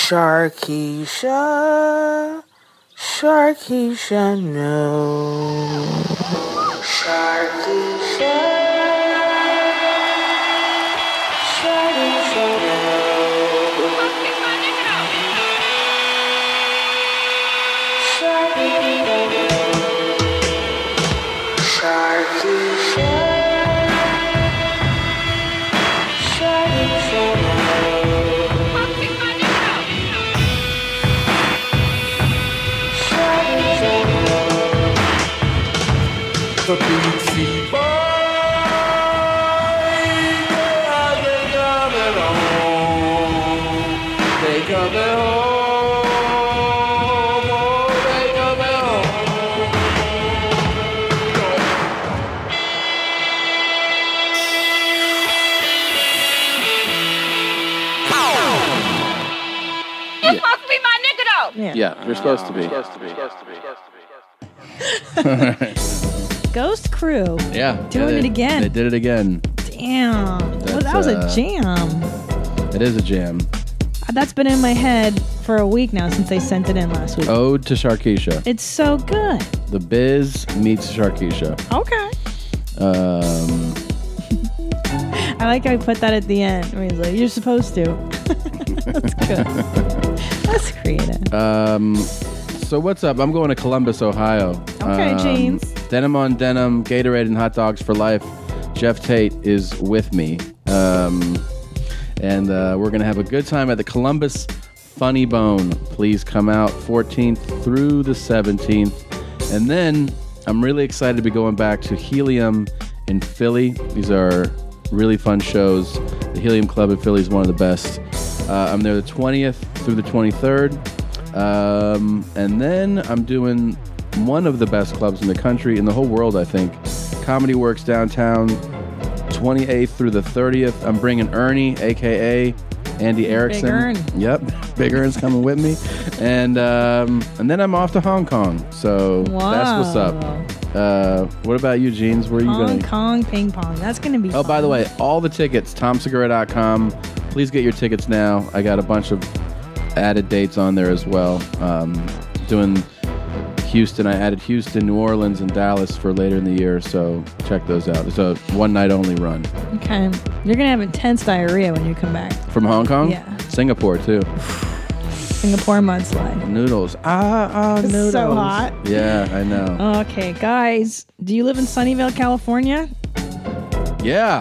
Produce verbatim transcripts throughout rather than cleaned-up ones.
Sharkeisha, Sharkeisha, no. Sharkeisha, Sharkeisha, no. Sharkeisha, Sharkeisha, Sharkeisha, no. The Beatsy Boys, they coming home. They coming home. Oh, they coming You're supposed to be my nigga though. Yeah. Yeah, you're supposed to be. Supposed to be. Supposed to be. Ghost Crew. Yeah. Doing they- it again. They did it again. Damn. Well, that was uh, a jam. It is a jam. That's been in my head for a week now since they sent it in last week. Ode to Sharkeisha. It's so good. The Biz meets Sharkeisha. Okay. Um, I like how I put that at the end. Where he's like, you're supposed to. That's good. That's creative. um, so what's up? I'm going to Columbus, Ohio. Okay, um, Jeans. Denim on denim, Gatorade and hot dogs for life. Jeff Tate is with me. Um, and uh, we're going to have a good time at the Columbus Funny Bone. Please come out fourteenth through the seventeenth. And then I'm really excited to be going back to Helium in Philly. These are really fun shows. The Helium Club in Philly is one of the best. Uh, I'm there the twentieth through the twenty-third. Um, and then I'm doing one of the best clubs in the country, in the whole world, I think. Comedy Works downtown, twenty-eighth through the thirtieth. I'm bringing Ernie, a k a. Andy Erickson. Big Ern. Yep, Big Ern's coming with me. And um, and then I'm off to Hong Kong. So Wow. that's what's up. Uh, what about you, Jeans? Where are you Hong going? Kong ping pong. That's going to be Oh, fun. by the way, all the tickets, tom segura dot com. Please get your tickets now. I got a bunch of added dates on there as well. Um, doing Houston. I added Houston, New Orleans, and Dallas for later in the year, so check those out. It's a one-night-only run. Okay. You're going to have intense diarrhea when you come back. From Hong Kong? Yeah. Singapore, too. Singapore mudslide. Noodles. Ah, ah, It's noodles. so hot. Yeah, I know. Okay, guys. Do you live in Sunnyvale, California? Yeah.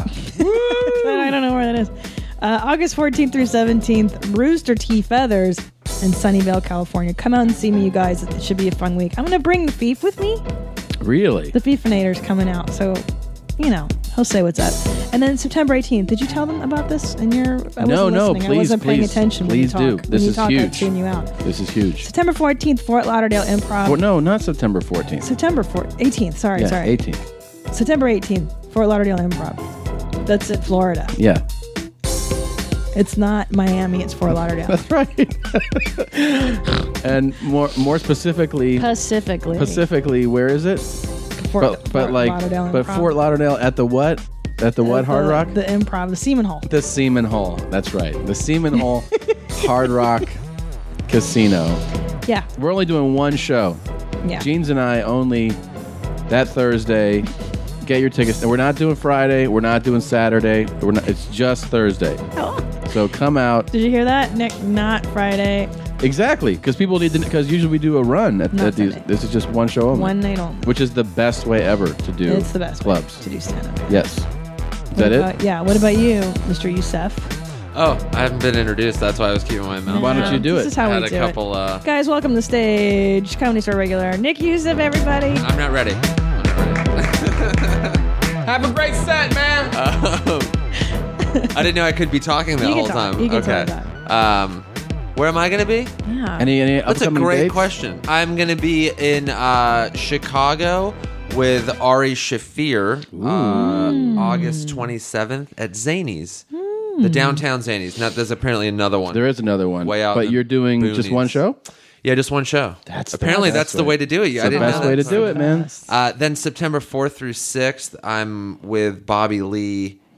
I don't know where that is. Uh, August fourteenth through seventeenth, Rooster T. Feathers in Sunnyvale, California. Come out and see me, you guys. It should be a fun week. I'm going to bring the Fief with me. Really? The Fiefinator's coming out, so, you know, he'll say what's up. And then September eighteenth, did you tell them about this? And you're, I No, wasn't no, listening. please, I wasn't paying please, attention when you please talk. do. When This you is talk, I huge. tune you out. This is huge. September fourteenth, Fort Lauderdale Improv. Well, no, not September fourteenth. September fourteenth, eighteenth, sorry, yeah, sorry. eighteenth. September eighteenth, Fort Lauderdale Improv. That's in Florida. Yeah. It's not Miami, it's Fort Lauderdale. That's right. And more more specifically, Pacifically. Specifically, where is it? Fort, but but Fort like, Lauderdale but Improv. Fort Lauderdale at the what? At the what? At Hard the- Rock? The Improv, the Seaman Hall. The Seaman Hall. That's right. The Seaman Hall Hard Rock Casino. Yeah. We're only doing one show. Yeah. Jeans and I only that Thursday. Get your tickets. And we're not doing Friday. We're not doing Saturday. We're not. It's just Thursday. Oh. So come out. Did you hear that, Nick? Not Friday. Exactly, because people need to. Because usually we do a run at, Not at these. Sunday. This is just one show only. One night only. Which is the best way ever to do. It's the best clubs way to do stand-up. Yes. Is What that about, it? Yeah. What about you, Mister Youssef? Oh, I haven't been introduced. That's why I was keeping my mouth. Why don't you do This it? is how I we had do a couple. it. Uh, Guys, welcome to the stage. Comedy Store regular Nick Youssef, everybody. I'm not ready. I'm not ready. Have a great set, man. um, I didn't know I could be talking the You can whole talk. time. You can okay. talk Um, where am I going to be? Yeah. Any any That's a upcoming great dates? question. I'm going to be in uh, Chicago with Ari Shafir uh, August twenty-seventh at Zany's. The downtown Zany's. Now, there's apparently another one. There is another one. Way out But in the you're doing just boonies. one show? Yeah, just one show. That's apparently the that's best the way. way to do it. It's I the didn't best know way that. to do it, man. Uh, then September fourth through sixth, I'm with Bobby Lee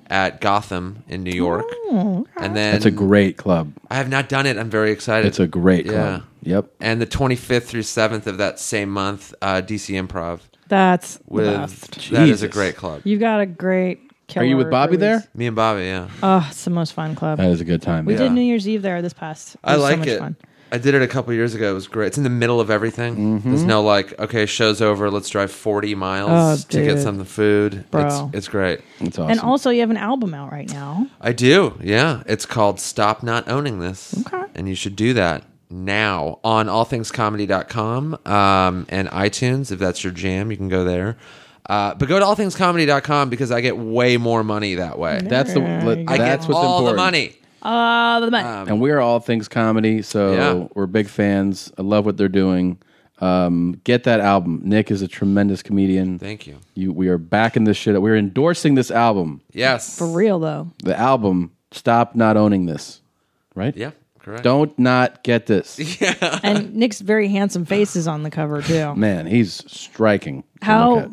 at Gotham in New York. Oh, okay. And then That's a great club. I have not done it. I'm very excited. It's a great Yeah. club. Yep. And the twenty-fifth through seventh of that same month, uh, D C Improv. That's With the best. that is a Jesus. great club. You've got a great killer. Are you with Bobby release. there? Me and Bobby, yeah. Oh, it's the most fun club. That is a good time. We yeah. did New Year's Eve there this past. It I was like so much it. Fun. I did it a couple years ago. It was great. It's in the middle of everything. Mm-hmm. There's no like, okay, show's over. Let's drive forty miles Oh, to get dude. some food. Bro. It's, it's great. It's awesome. And also, you have an album out right now. I do. Yeah. It's called Stop Not Owning This. Okay. And you should do that now on all things comedy dot com um, and iTunes. If that's your jam, you can go there. Uh, but go to all things comedy dot com because I get way more money that way. that's the There you I that's get what's all important. the money. Uh, the Um, And we're all things comedy, so Yeah. we're big fans. I love what they're doing. Um, get that album. Nick is a tremendous comedian. Thank you. You, we are backing this shit up. We're endorsing this album. Yes. for real though. The album. Stop not owning this. Right? Yeah. Correct. Don't not get this. And Nick's very handsome face is on the cover too. Man, he's striking. to How? look at.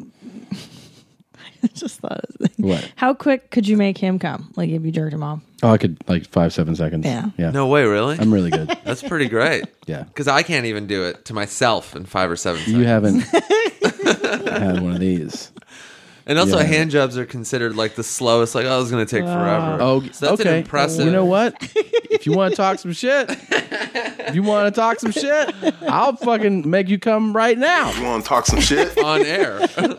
I just thought of the thing. What? How quick could you make him come? Like if you jerked him off? Oh, I could like five, seven seconds. Yeah. Yeah. No way, really? I'm really good. That's pretty great. Yeah. Because I can't even do it to myself in five or seven seconds. You haven't had one of these. And also, Yeah. hand jobs are considered like the slowest. Like, oh, it's going to take forever. Oh, so that's okay. an impressive. You know what? If you want to talk some shit, if you want to talk some shit, I'll fucking make you come right now. You want to talk some shit? On air.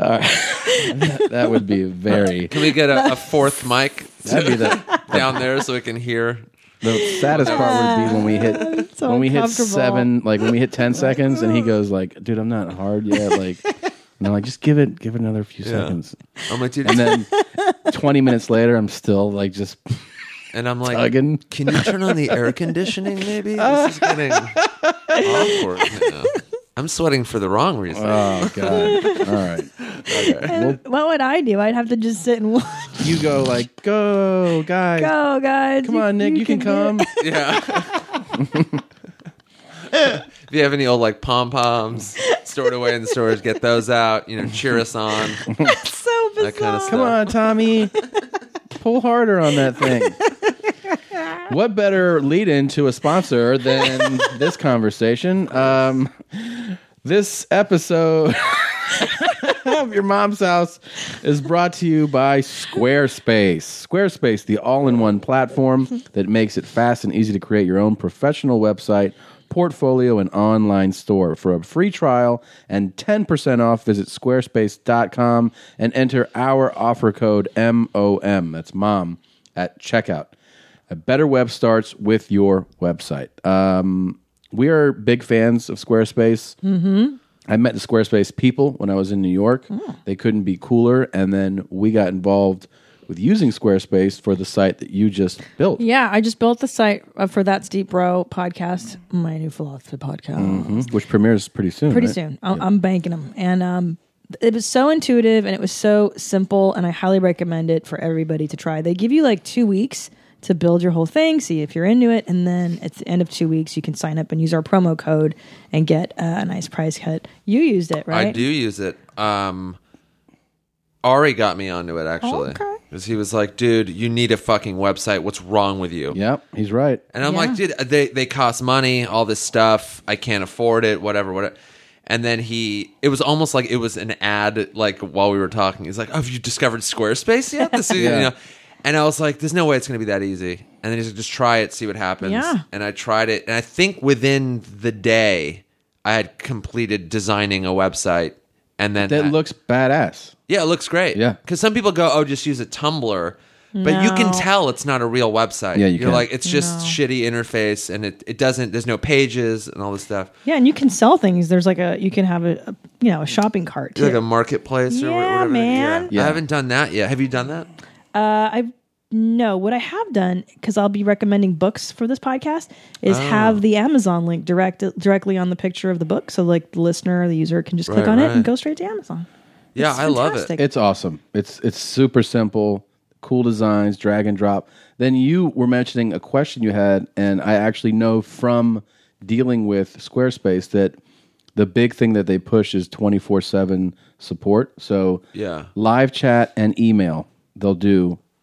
That, that would be very. Can we get a, a fourth mic That'd be the down there so we can hear? the saddest part would be when we hit so when we hit uncomfortable. seven, like when we hit ten seconds, and he goes like, "Dude, I'm not hard yet." Like, and I'm like, "Just give it, give it another few Yeah. seconds." I'm like, dude, And then twenty minutes later, I'm still like just and I'm like, tugging. can you turn on the air conditioning? Maybe this is getting awkward. Now. I'm sweating for the wrong reason. Oh god! All right, And what would I do? I'd have to just sit and watch. you go like, "Go, guys! Go, guys! Come on, Nick, you, can, do come." it. Yeah. If you have any old like pom poms stored away in the storage, get those out. You know, cheer us on. So bizarre. That kind of stuff. Come on, Tommy. Pull harder on that thing. What better lead in to a sponsor than this conversation? Um, this episode of Your Mom's House is brought to you by Squarespace. Squarespace, the all-in-one platform that makes it fast and easy to create your own professional website, portfolio, and online store. For a free trial and ten percent off, visit squarespace dot com and enter our offer code M O M. That's mom at checkout. A better web starts with your website. Um, we are big fans of Squarespace. Mm-hmm. I met the Squarespace people when I was in New York. Oh. They couldn't be cooler, and then we got involved with using Squarespace for the site that you just built. Yeah, I just built the site uh, for That's Deep Bro podcast, my new philosophy podcast. Mhm. Which premieres pretty soon. Pretty right? soon. I'm, I'm banking them. And um, it was so intuitive and it was so simple, and I highly recommend it for everybody to try. They give you like two weeks to build your whole thing, see if you're into it, and then at the end of two weeks, you can sign up and use our promo code and get uh, a nice price cut. You used it, right? I do use it. Um, Ari got me onto it actually. Okay. Because he was like, dude, you need a fucking website. What's wrong with you? Yep, he's right. And I'm Yeah. like, dude, they, they cost money, all this stuff. I can't afford it, whatever, whatever. And then he, it was almost like it was an ad, like while we were talking. He's like, oh, have you discovered Squarespace yet? This is, Yeah. you know. And I was like, there's no way it's going to be that easy. And then he's like, just try it, see what happens. Yeah. And I tried it. And I think within the day, I had completed designing a website. And then That I- looks badass. yeah, it looks great. Yeah. Because some people go, oh, just use a Tumblr. But you can No. tell it's not a real website. Yeah, you You're can. like, it's just No. shitty interface and it, it doesn't, there's no pages and all this stuff. Yeah, and you can sell things. There's like a, you can have a, a you know, a shopping cart It's too. like a marketplace or Yeah, whatever. man. Yeah. I haven't done that yet. Have you done that? Uh, I no. What I have done, because I'll be recommending books for this podcast, is have the Amazon link direct directly on the picture of the book, so like the listener or the user can just click Right, on it right. and go straight to Amazon. Yeah, It's I love it. fantastic. It's awesome. It's it's super simple, cool designs, drag and drop. Then you were mentioning a question you had, and I actually know from dealing with Squarespace that the big thing that they push is twenty-four seven support. So Yeah. live chat and email they'll do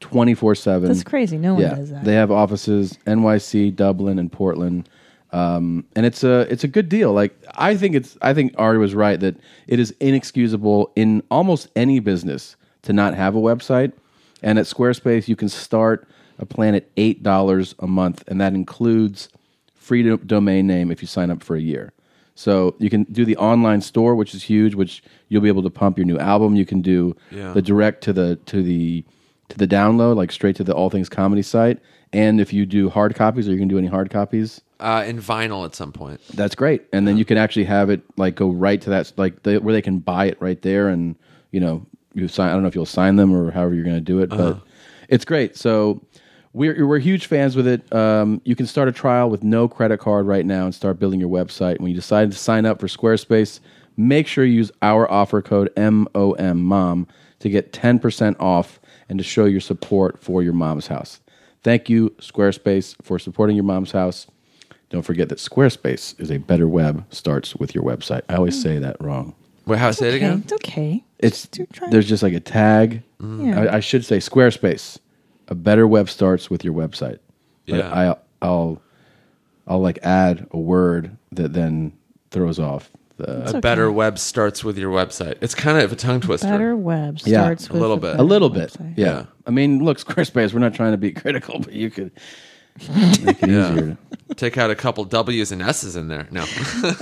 twenty-four seven. That's crazy. No one yeah, does that. They have offices N Y C, Dublin, and Portland. Um, and it's a it's a good deal. Like I think it's I think Ari was right that it is inexcusable in almost any business to not have a website. And at Squarespace, you can start a plan at eight dollars a month, and that includes free do- domain name if you sign up for a year. So you can do the online store, which is huge, which you'll be able to pump your new album. You can do Yeah. the direct to the to the to the download, like straight to the All Things Comedy site. And if you do hard copies, or you can do any hard copies, Uh, in vinyl at some point. that's great. And then you can actually have it like go right to that, like the, where they can buy it right there, and you know you sign. I don't know if you'll sign them or however you're going to do it, Uh-huh. but it's great. So we're we're huge fans with it. Um, you can start a trial with no credit card right now and start building your website. When you decide to sign up for Squarespace, make sure you use our offer code M O M MOM to get ten percent off and to show your support for your mom's house. Thank you, Squarespace, for supporting your mom's house. Don't forget that Squarespace is a better web starts with your website. I always say that wrong. Wait, how say it Okay, again? it's okay. It's Just try- there's just like a tag. Yeah. I, I should say Squarespace. A better web starts with your website. But Yeah. I, I'll I'll like add a word that then throws off the A okay. better web starts with your website. It's kind of a tongue twister. Better web Yeah, starts a with little the bit. a better little bit. website. Yeah. Yeah. I mean, look, Squarespace. We're not trying to be critical, but you could make it Yeah. easier. Take out a couple W's and S's in there. No.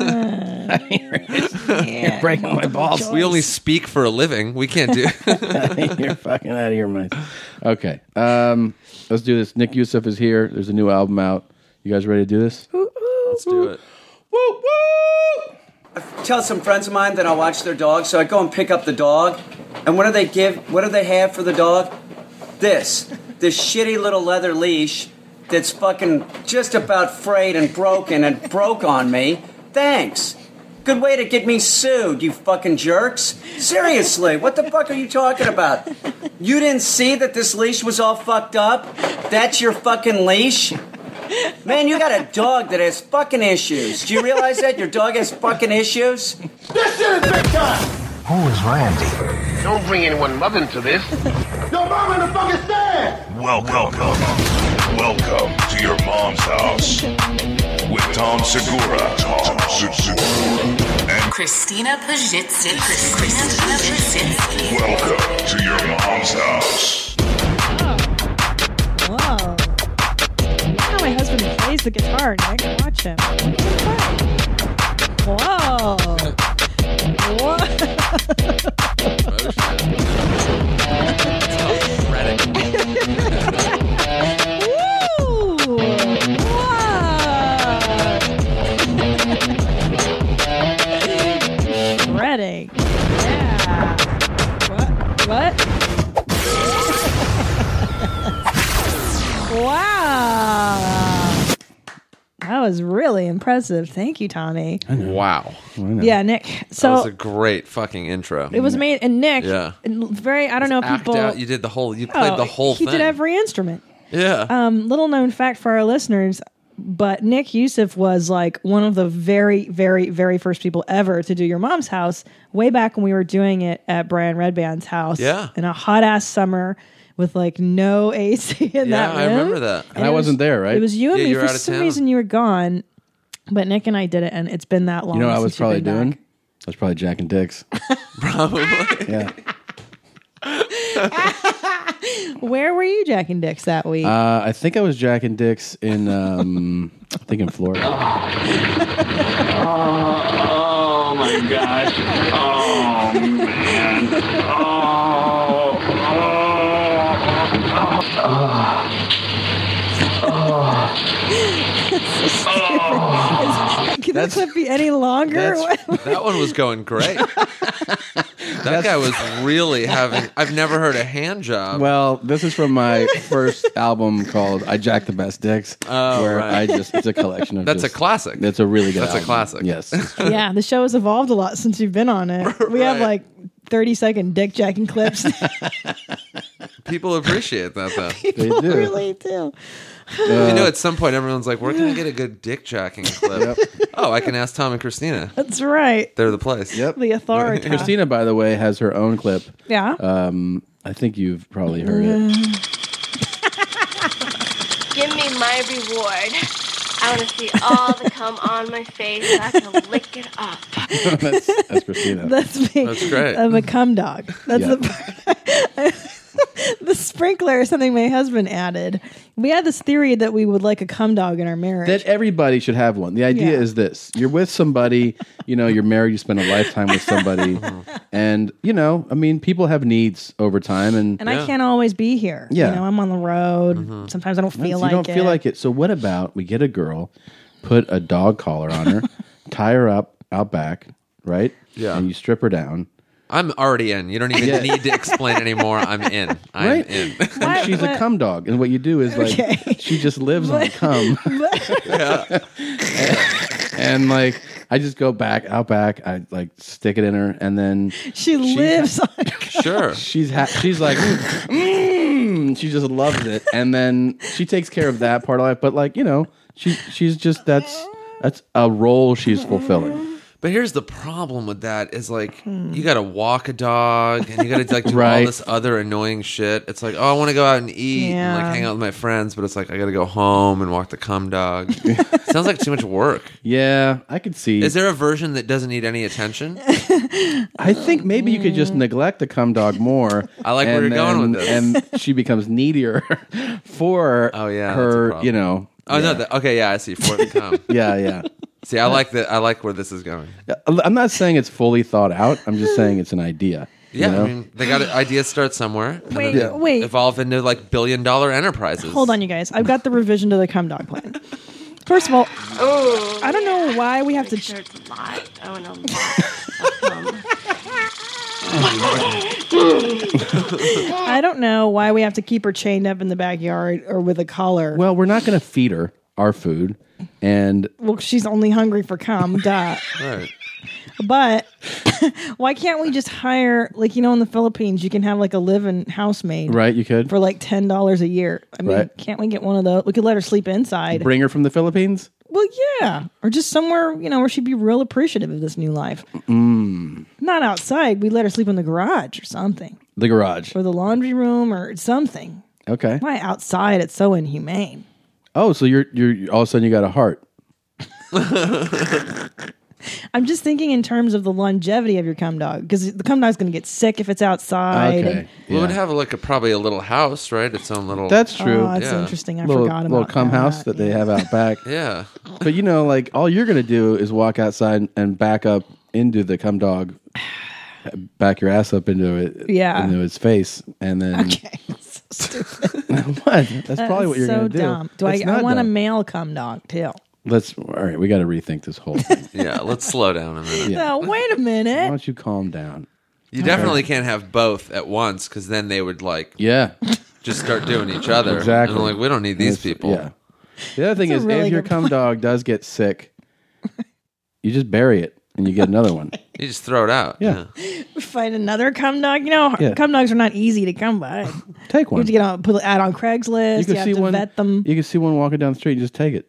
You're breaking my balls. We only speak for a living. We can't do. You're fucking out of your mind. Okay, um, let's do this. Nick Youssef is here. There's a new album out. You guys ready to do this? Let's do it. Woo woo! Tell some friends of mine that I'll watch their dog, so I go and pick up the dog. And what do they give? What do they have for the dog? This. This shitty little leather leash that's fucking just about frayed and broken and broke on me. Thanks. Good way to get me sued, you fucking jerks. Seriously, what the fuck are you talking about? You didn't see that this leash was all fucked up? That's your fucking leash? Man, you got a dog that has fucking issues. Do you realize that? Your dog has fucking issues? This shit is big time! Who is Randy? Don't bring anyone mother into this. Your mom in the fucking stand! Welcome, welcome, welcome to your mom's house with Tom Segura, Tom Segura, and Christina Pajitsky. Christina Pajitsky. welcome to your mom's house. Whoa. Look how my husband plays the guitar, Nick. Watch him. Look at him play. Whoa. What? Woo! Wow. Shredding. Yeah. What? What? Wow. That was really impressive. Thank you, Tommy. Wow. Yeah, Nick. That So was a great fucking intro. it was made, and Nick, Yeah. very, I don't know, Act people. out. You did the whole. You played Oh, the whole he thing. did every instrument. Yeah. Um, little known fact for our listeners, but Nick Youssef was like one of the very, very, very first people ever to do Your Mom's House way back when we were doing it at Brian Redband's house. Yeah. In a hot ass summer with like no A C in Yeah, that I room. remember that. And I it wasn't there, right? It was you and Yeah, me. you were For out of some town. reason you were gone, but Nick and I did it, and it's been that long. You know what I was since you've probably been doing? back. I was probably Jack and Dicks. Probably. Yeah. Where were you, Jack and Dicks, that week? Uh, I think I was Jack and Dicks in, um, I think in Florida. Oh, oh my gosh. Oh, man. Oh, oh, oh, Can this clip be any longer? That's- that one was going great. That guy was really having. I've never heard a hand job. Well, this is from my first album called "I Jack the Best Dicks," Oh, where right. I just—it's a collection of. That's just, a classic. It's a really good. That's a album. classic. Yes. it's true. Yeah, the show has evolved a lot since you've been on it. We have Right. like thirty second dick jacking clips. People appreciate that though. People do. really do. you know, at some point, everyone's like, "Where can I get a good dick jacking clip?" Oh, I can ask Tom and Christina. That's right. They're the place. Yep. The authority. Christina, by the way, has her own clip. Yeah. Um, I think you've probably heard it. reward. I want to see all the cum on my face so I can lick it up. that's, that's Christina. That's me. That's great. I'm a cum dog. That's Yeah. the the sprinkler is something my husband added. We had this theory that we would like a cum dog in our marriage. That everybody should have one. The idea Yeah. is this: you're with somebody, you know, you're married, you spend a lifetime with somebody, and you know, I mean, people have needs over time, and and I can't always be here. Yeah. You know, I'm on the road. Mm-hmm. Sometimes I don't feel you like don't it. feel like it. So what about we get a girl, put a dog collar on her, tie her up out back, right? Yeah. and you strip her down. I'm already in. You don't even Yeah. need to explain anymore. I'm in. I'm Right? in. And she's a cum dog, and what you do is like Okay. she just lives on cum, and, and like I just go back out back. I like stick it in her, and then She lives on Sure. she's ha- she's like, mm, she just loves it, and then she takes care of that part of life. But like you know, she she's just that's that's a role she's fulfilling. But here's the problem with that is like you got to walk a dog and you got to like do all Right. this other annoying shit. It's like, oh, I want to go out and eat and Yeah. like hang out with my friends, but it's like I got to go home and walk the cum dog. Sounds like too much work. Yeah, I could see. Is there a version that doesn't need any attention? I think maybe you could just neglect the cum dog more. I like where and you're going then- with this. And she becomes needier for Oh, yeah, that's a her, problem. you know. Oh yeah. no, the, okay, yeah, I see. For the cum. Yeah, yeah. See, I like that. I like where this is going. I'm not saying it's fully thought out. I'm just saying it's an idea. you Yeah, know? I mean, they got to, ideas start somewhere. And Wait, then wait. evolve into like billion dollar enterprises. Hold on, you guys. I've got the revision to the cum dog plan. First of all, Oh, I don't know why we have to. make sure it's a lot. I want a lot of cum. I don't know why we have to keep her chained up in the backyard or with a collar. Well, we're not going to feed her our food, and Well, she's only hungry for cum, duh. Right. But why can't we just hire, like, you know, in the Philippines, you can have like a live-in housemaid right, you could for like ten dollars a year. I mean, Right. can't we get one of those? We could let her sleep inside. bring her from the Philippines. Well, yeah. Or just somewhere, you know, where she'd be real appreciative of this new life. Mm, Not outside. We let her sleep in the garage or something. the garage. Or the laundry room or something. Okay. Why outside? It's so inhumane. Oh, so you're you're all of a sudden you got a heart. I'm just thinking in terms of the longevity of your cum dog, because the cum dog's going to get sick if it's outside. Okay. and- Well, it would Yeah. have like a probably a little house, right? Its own little. That's true. Oh, that's Yeah. interesting. I little forgot about little cum that. house that they have out back. yeah. But you know, like all you're gonna do is walk outside and back up into the cum dog, back your ass up into it, Yeah. into its face, and then Okay. That's so stupid. what? That's probably what you're so gonna do. dumb. Do I, It's I not want a dumb. male cum dog too. Let's. All right, we got to rethink this whole thing. Yeah. Let's slow down a minute. Yeah. No, wait a Why minute. don't you calm down? You definitely can't have both at once because then they would like Yeah, just start doing each other. Exactly. And like we don't need these It's- people. Yeah. The other thing That's is, a really if your good cum point. dog does get sick, you just bury it and you get another one. You just throw it out. Yeah. Find another cum dog. You know, Yeah. cum dogs are not easy to come by. You Take one. have to get on, put ad on Craigslist. You You, can have see to one. vet them. You can see one walking down the street. You just take it.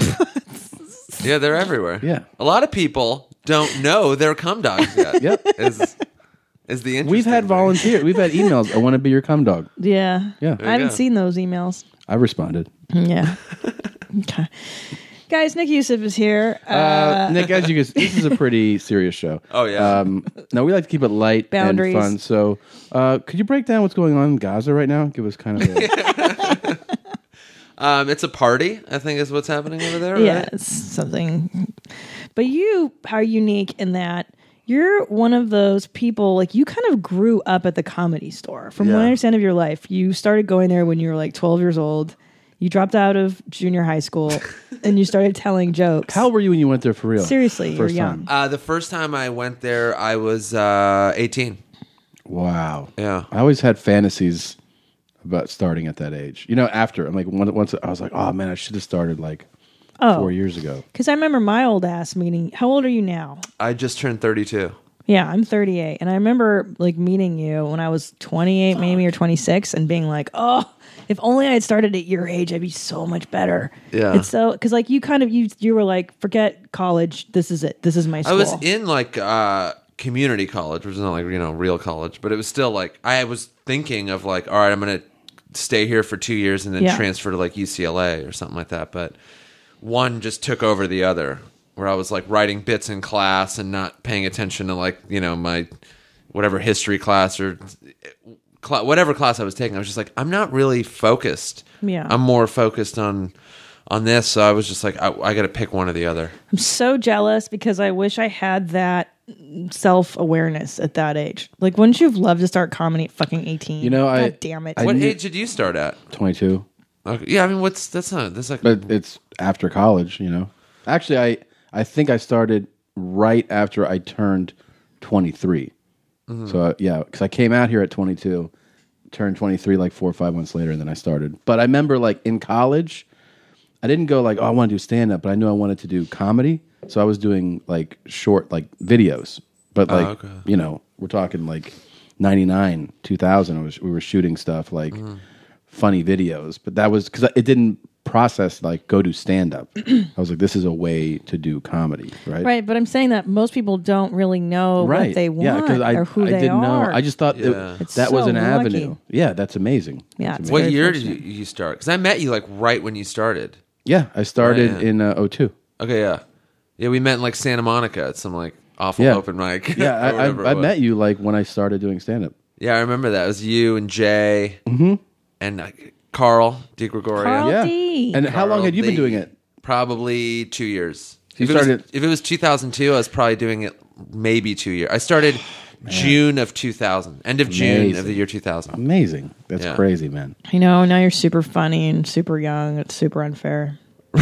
Yeah, they're everywhere. Yeah. A lot of people don't know they're cum dogs yet. Yep. Is, is the interesting We've had thing. volunteers. We've had emails. I want to be your cum dog. Yeah. Yeah. I haven't go. seen those emails. I responded. Yeah. Okay. Guys, Nick Youssef is here. Uh, Uh, Nick, as you guys, this is a pretty serious show. Oh, yeah. Um, no, we like to keep it light Boundaries. and fun. So, uh, could you break down what's going on in Gaza right now? Give us kind of. A, Um, it's a party, I think is what's happening over there, yeah, right? it's something. But you are unique in that you're one of those people, like you kind of grew up at the Comedy Store. From what Yeah. I understand of your life, you started going there when you were like twelve years old. You dropped out of junior high school and you started telling jokes. how were you when you went there for real? Seriously, you're First young. time. Uh, the first time I went there, I was uh, eighteen. Wow. Yeah. I always had fantasies about starting at that age. You know, after I'm like one- once I was like, oh man, I should have started like Oh, four years ago. because I remember my old ass meeting. How old are you now? I just turned thirty-two. Yeah, I'm thirty-eight, and I remember like meeting you when I was twenty-eight, maybe or twenty-six, and being like, "Oh, if only I had started at your age, I'd be so much better." Yeah. it's so because like you kind of you you were like, "Forget college. This is it. This is my I school." was in like uh, community college, which is not like, you know, real college, but it was still like I was thinking of like, all right, I'm going to stay here for two years and then Yeah. transfer to like U C L A or something like that. But one just took over the other, where I was like writing bits in class and not paying attention to like, you know, my whatever history class or cl- whatever class I was taking. I was just like, I'm not really focused. Yeah. I'm more focused on on this. So I was just like, I, I got to pick one or the other. I'm so jealous because I wish I had that self-awareness at that age. Like, wouldn't you have loved to start comedy at fucking eighteen? You know, God I- damn it. I What knew- age did you start at? twenty-two. Okay. Yeah, I mean, what's that's not that's like. But it's after college, you know. Actually, I I think I started right after I turned twenty-three. Mhm. So uh, yeah, because I came out here at twenty-two, turned twenty-three like four or five months later, and then I started. But I remember like in college, I didn't go like, oh, I want to do stand up, but I knew I wanted to do comedy. So I was doing like short like videos. But Oh, like okay. you know, we're talking like ninety-nine, two thousand. I was, we were shooting stuff like Mhm. funny videos, but that was because it didn't process like go do stand up. I was like, this is a way to do comedy, right? Right, but I'm saying that most people don't really know Right. what they want Yeah, because I, or who I they didn't are. know. I just thought Yeah. that, It's that was so an lucky. avenue. Yeah, that's amazing. Yeah, That's it's What amazing. year did you, you start? Because I met you like right when you started. Yeah, I started Right, yeah. in uh, oh two. Okay, yeah, yeah. We met in like Santa Monica at some like awful Yeah, open mic. Yeah, or I, whatever it I, I was. met you like when I started doing stand up. Yeah, I remember that. It was you and Jay Mm-hmm. and uh, Carl DiGregorio. Carl Yeah. D. And how long had you been doing it? Probably two years. You if, it was, started- if it was two thousand two, I was probably doing it maybe two years. I started June of two thousand, end of June Amazing. of the year two thousand. Amazing. That's Yeah. crazy, man. I know, now you're super funny and super young. It's super unfair.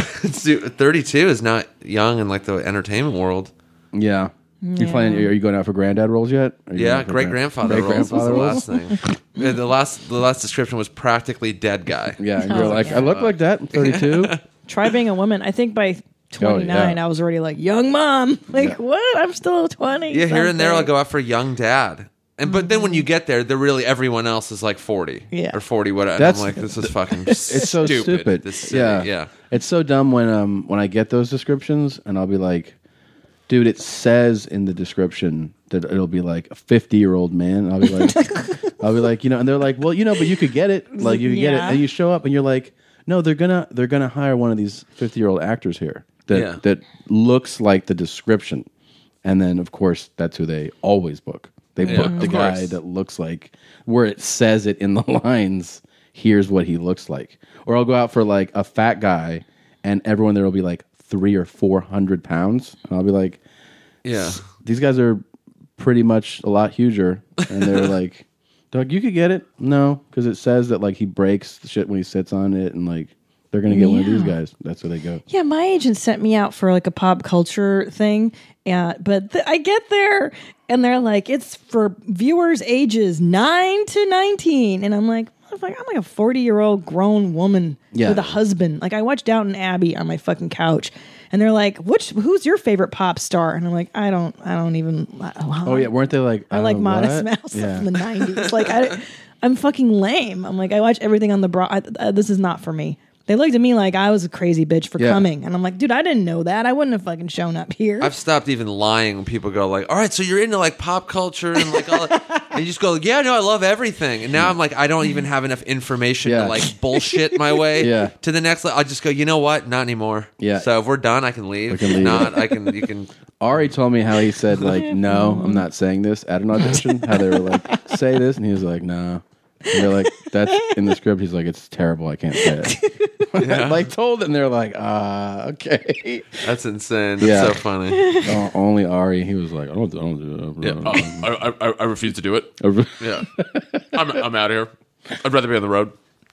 thirty-two is not young in like the entertainment world. Yeah. You Yeah. playing? Are you going out for granddad roles yet? Are you Yeah, going for great gran- grandfather roles was the great-grandfather last thing. Yeah, the last the last description was practically dead guy. Yeah, and you're like, I look like that. I'm thirty-two. Try being a woman. I think by twenty-nine, Oh, yeah. I was already like, young mom. Like, Yeah. what? I'm still twenty. Yeah, here and there I'll something. go out for young dad. And but then when you get there, they're really everyone else is like forty. Yeah. Or forty whatever. That's- I'm like, this is fucking It's so stupid. This silly, yeah, yeah. It's so dumb when um when I get those descriptions and I'll be like, dude, it says in the description that it'll be like a fifty year old man. And I'll be like, I'll be like, you know, and they're like, well, you know, but you could get it, like you could get it, Yeah. and you show up and you're like, no, they're gonna they're gonna hire one of these fifty year old actors here that Yeah. that looks like the description, and then of course that's who they always book. They Yeah, book of the guy course. that looks like where it says it in the lines. Here's what he looks like. Or I'll go out for like a fat guy, and everyone there will be like three or four hundred pounds, and I'll be like, Yeah. these guys are pretty much a lot huger, and they're like, Doug, you could get it. No, because it says that like he breaks the shit when he sits on it, and like they're gonna get one of these Yeah. guys. That's where they go. Yeah, my agent sent me out for like a pop culture thing. Yeah, but th- I get there and they're like, it's for viewers ages nine to nineteen. And I'm like, motherfucker, I'm like a forty year old grown woman Yeah. with a husband. Like, I watched Downton Abbey on my fucking couch. And they're like, "Which? Who's your favorite pop star?" And I'm like, "I don't, I don't even." Oh yeah, weren't they like? I like uh, Modest what? Mouse Yeah. from the nineties. Like, I, I'm fucking lame. I'm like, I watch everything on the bra. I, I, this is not for me. They looked at me like I was a crazy bitch for Yeah. coming, and I'm like, dude, I didn't know that. I wouldn't have fucking shown up here. I've stopped even lying when people go like, "All right, so you're into like pop culture and like all," that. And you just go, "Yeah, no, I love everything." And now I'm like, I don't even have enough information Yeah. to like bullshit my way Yeah. to the next level. I just go, you know what? Not anymore. Yeah. So if we're done, I can leave. We can If leave. not, I can. You can. Ari told me how he said like, no, I'm not saying this at an audition. How they were like, say this, and he was like, no. And they're like, that's in the script. He's like, it's terrible. I can't say it. Yeah. I like told it, and they're like, ah, okay. That's insane. That's Yeah. so funny. Oh, only Ari. He was like, I don't, I don't do that. Yeah, uh, I, I, I refuse to do it. Uh, Yeah, I'm, I'm out of here. I'd rather be on the road.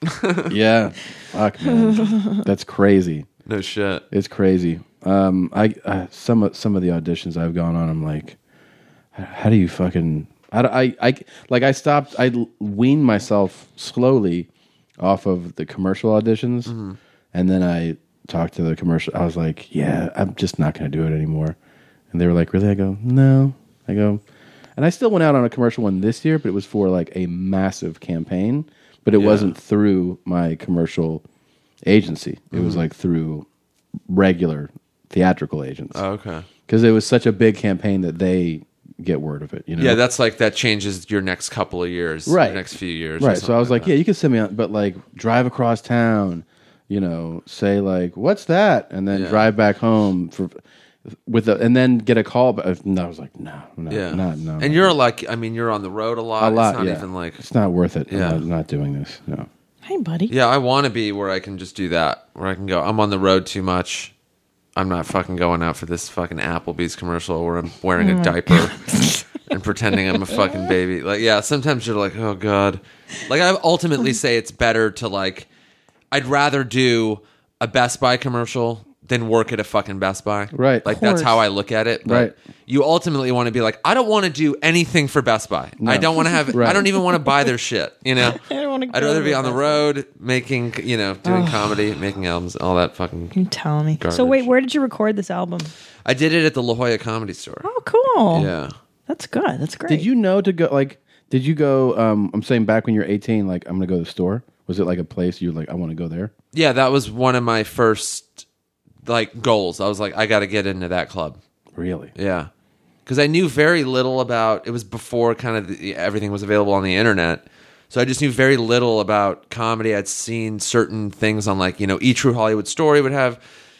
yeah, fuck, man, that's crazy. No shit. It's crazy. Um, I uh, some of some of the auditions I've gone on, I'm like, how do you fucking? I, I, I like I stopped. I weaned myself slowly off of the commercial auditions, Mm-hmm. and then I talked to the commercial. I was like, yeah, I'm just not going to do it anymore. And they were like, really? I go, no. I go, and I still went out on a commercial one this year, but it was for like a massive campaign. But it Yeah. wasn't through my commercial agency. It was Mhm. like through regular theatrical agents. Oh, okay. Because it was such a big campaign that they get word of it. You know, Yeah, that's like that changes your next couple of years, right? Your next few years, or right? So I was something like, yeah, you can send me out, but like drive across town. You know, say like, what's that, and then Yeah. drive back home for with a, and then get a call. But no, I was like, no, no, Yeah. not no. And you're like, I mean, you're on the road a lot. a lot. It's not yeah. even like it's not worth it. Yeah. I'm not, not doing this. No. Hey, buddy. Yeah, I want to be where I can just do that. Where I can go, I'm on the road too much. I'm not fucking going out for this fucking Applebee's commercial where I'm wearing Oh a diaper and pretending I'm a fucking baby. Like, yeah, sometimes you're like, oh God. Like, I ultimately say it's better to like, I'd rather do a Best Buy commercial than work at a fucking Best Buy. Right. Like, Of that's course. how I look at it. But Right. you ultimately want to be like, I don't want to do anything for Best Buy. No. I don't want to have, Right. I don't even want to buy their shit, you know? I don't want to I'd rather be on the road making, you know, doing Oh. comedy, making albums, all that fucking. You telling me. Garbage. So wait, where did you record this album? I did it at the La Jolla Comedy Store. Oh, cool. Yeah. That's good. That's great. Did you know to go? Like, did you go? Um, I'm saying back when you're eighteen, like I'm gonna go to the store. Was it like a place you're like, I want to go there? Yeah, that was one of my first like goals. I was like, I got to get into that club. Really? Yeah, because I knew very little about. It was before kind of the, everything was available on the internet, so I just knew very little about comedy. I'd seen certain things on like you know, E True Hollywood Story would have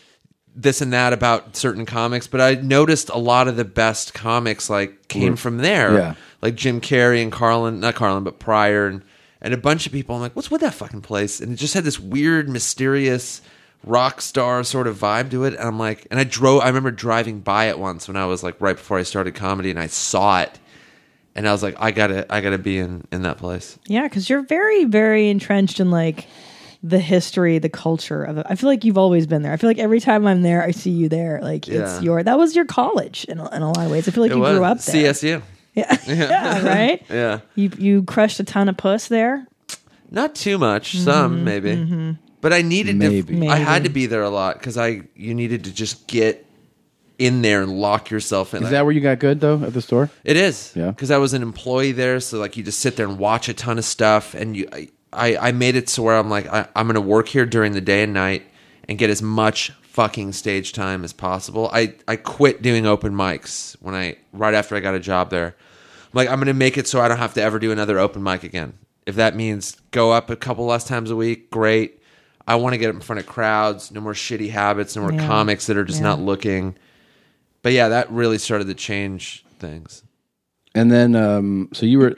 this and that about certain comics, but I noticed a lot of the best comics like came Were- from there. yeah. Like Jim Carrey and Carlin, not Carlin, but Pryor and, and a bunch of people. I'm like, what's with that fucking place? And it just had this weird, mysterious rock star sort of vibe to it. And I'm like, and I drove, I remember driving by it once when I was like right before I started comedy and I saw it. And I was like, I gotta, I gotta be in, in that place. Yeah, because you're very, very entrenched in like the history, the culture of it. I feel like you've always been there. I feel like every time I'm there, I see you there. Like Yeah. it's your, that was your college in a, in a lot of ways. I feel like It you was. grew up there. C S U. Yeah. yeah, right? Yeah. You you crushed a ton of puss there. Not too much, some Mhm, maybe. mhm. But I needed Maybe. to. I had Maybe. to be there a lot because I you needed to just get in there and lock yourself in. Is that where you got good though at the store? It is. Yeah. Because I was an employee there, so like you just sit there and watch a ton of stuff, and you, I, I, I made it so where I'm like, I, I'm going to work here during the day and night and get as much fucking stage time as possible. I, I quit doing open mics when I right after I got a job there. I'm like, I'm going to make it so I don't have to ever do another open mic again. If that means go up a couple less times a week, great. I want to get up in front of crowds. No more shitty habits. No more Yeah. comics that are just Yeah. not looking. But yeah, that really started to change things. And then, um, so you were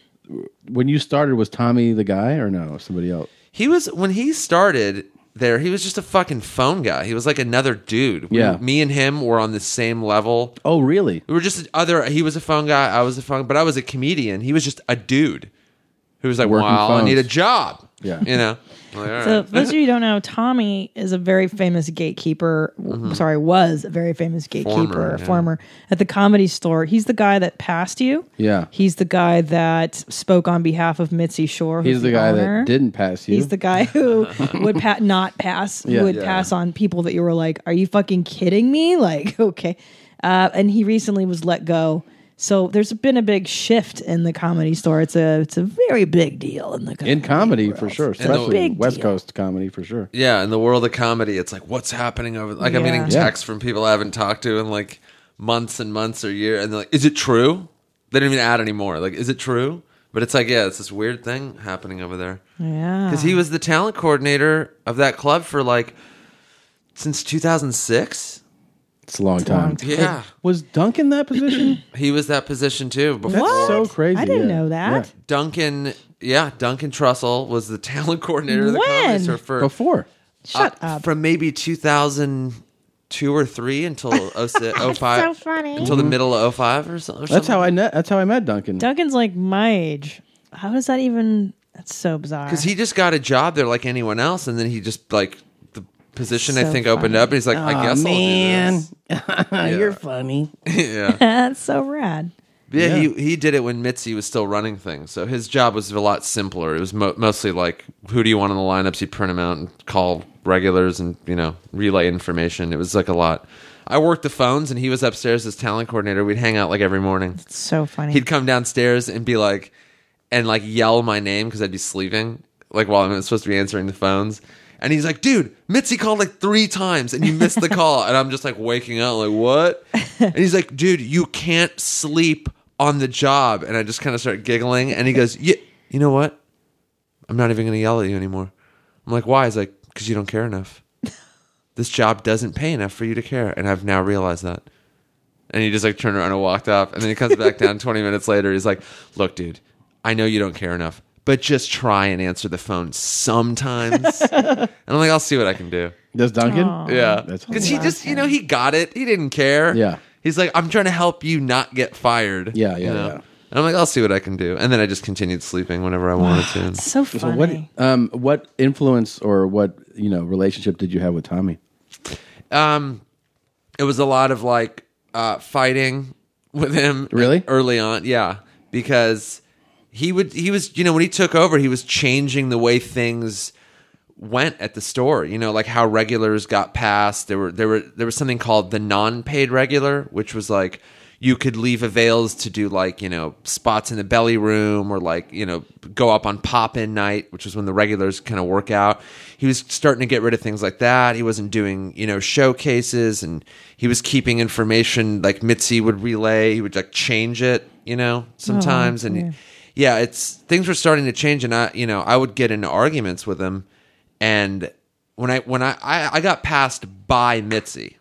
when you started. Was Tommy the guy or no? Somebody else? He was when he started there. He was just a fucking phone guy. He was like another dude. We- Yeah. me and him were on the same level. Oh, really? We were just other. He was a phone guy. I was a phone, but I was a comedian. He was just a dude who was like, Working "Well, I phones. need a job." Yeah. you know. I'm like, all So, right. for those of you who don't know, Tommy is a very famous gatekeeper. w Sorry, was a very famous gatekeeper, Mm-hmm. Former, yeah. former at the Comedy Store. He's the guy that passed you. Yeah. He's the guy that spoke on behalf of Mitzi Shore. who's He's the guy owner. that didn't pass you. He's the guy who would pa- not pass. Yeah. Who would Yeah. pass on people that you were like, "Are you fucking kidding me?" Like, okay. Uh, and he recently was let go. So there's been a big shift in the Comedy Store. It's a it's a very big deal in the comedy in comedy world. for sure, the- especially Big West deal. Coast comedy for sure. Yeah, in the world of comedy, it's like, what's happening over? Like, I'm Yeah. getting Yeah. texts from people I haven't talked to in like months and months or year, and they're like, "Is it true?" They don't even add anymore. Like, is it true? But it's like, yeah, it's this weird thing happening over there. Yeah. Because he was the talent coordinator of that club for like since two thousand six. It's a long a time. long time. Yeah, Was Duncan that position? he was that position too. Before That's so crazy. I didn't yeah. know that. Yeah. Duncan, yeah, Duncan Trussell was the talent coordinator of the When? comedy store for Before. Shut uh, up. from maybe two thousand two or three until oh six, oh five, So funny. until the middle of oh five or something. That's how I met. That's how I met Duncan. Duncan's like my age. How does that even? That's so bizarre. Because he just got a job there like anyone else, and then he just like the position I So think opened funny. up, and he's like, I Aw, guess man. I'll do this. You're funny. yeah. That's so rad. Yeah, Yeah. he he did it when Mitzi was still running things. So his job was a lot simpler. It was mo- mostly like, who do you want on the lineups? He'd print them out and call regulars and, you know, relay information. It was like a lot. I worked the phones and he was upstairs as talent coordinator. We'd hang out like every morning. It's so funny. He'd come downstairs and be like, and like yell my name because I'd be sleeping, like while I'm supposed to be answering the phones. And he's like, dude, Mitzi called like three times and you missed the call. And I'm just like waking up like, what? And he's like, dude, you can't sleep on the job. And I just kind of start giggling. And he goes, yeah, you know what? I'm not even going to yell at you anymore. I'm like, why? He's like, because you don't care enough. This job doesn't pay enough for you to care. And I've now realized that. And he just like turned around and walked off. And then he comes back down twenty minutes later. He's like, look, dude, I know you don't care enough, but just try and answer the phone sometimes. And I'm like, I'll see what I can do. Does Duncan? Aww. Yeah. That's because he just, you know, he got it. He didn't care. Yeah. He's like, I'm trying to help you not get fired. Yeah, yeah, you know? yeah. And I'm like, I'll see what I can do. And then I just continued sleeping whenever I wanted to. It's so funny. So what, um, what influence or what, you know, relationship did you have with Tommy? Um, it was a lot of like uh, fighting with him. Really? Early on, yeah. Because he would, he was, you know, when he took over, he was changing the way things went at the store. You know, like how regulars got passed. There were, there were, there was something called the non-paid regular, which was like, you could leave avails to do like, you know, spots in the belly room or like, you know, go up on pop-in night, which was when the regulars kind of work out. He was starting to get rid of things like that. He wasn't doing, you know, showcases, and he was keeping information like Mitzi would relay. He would like change it, you know, sometimes. Oh, and yeah. yeah, it's things were starting to change, and I, you know, I would get into arguments with him. And when I, when I, I, I got passed by Mitzi.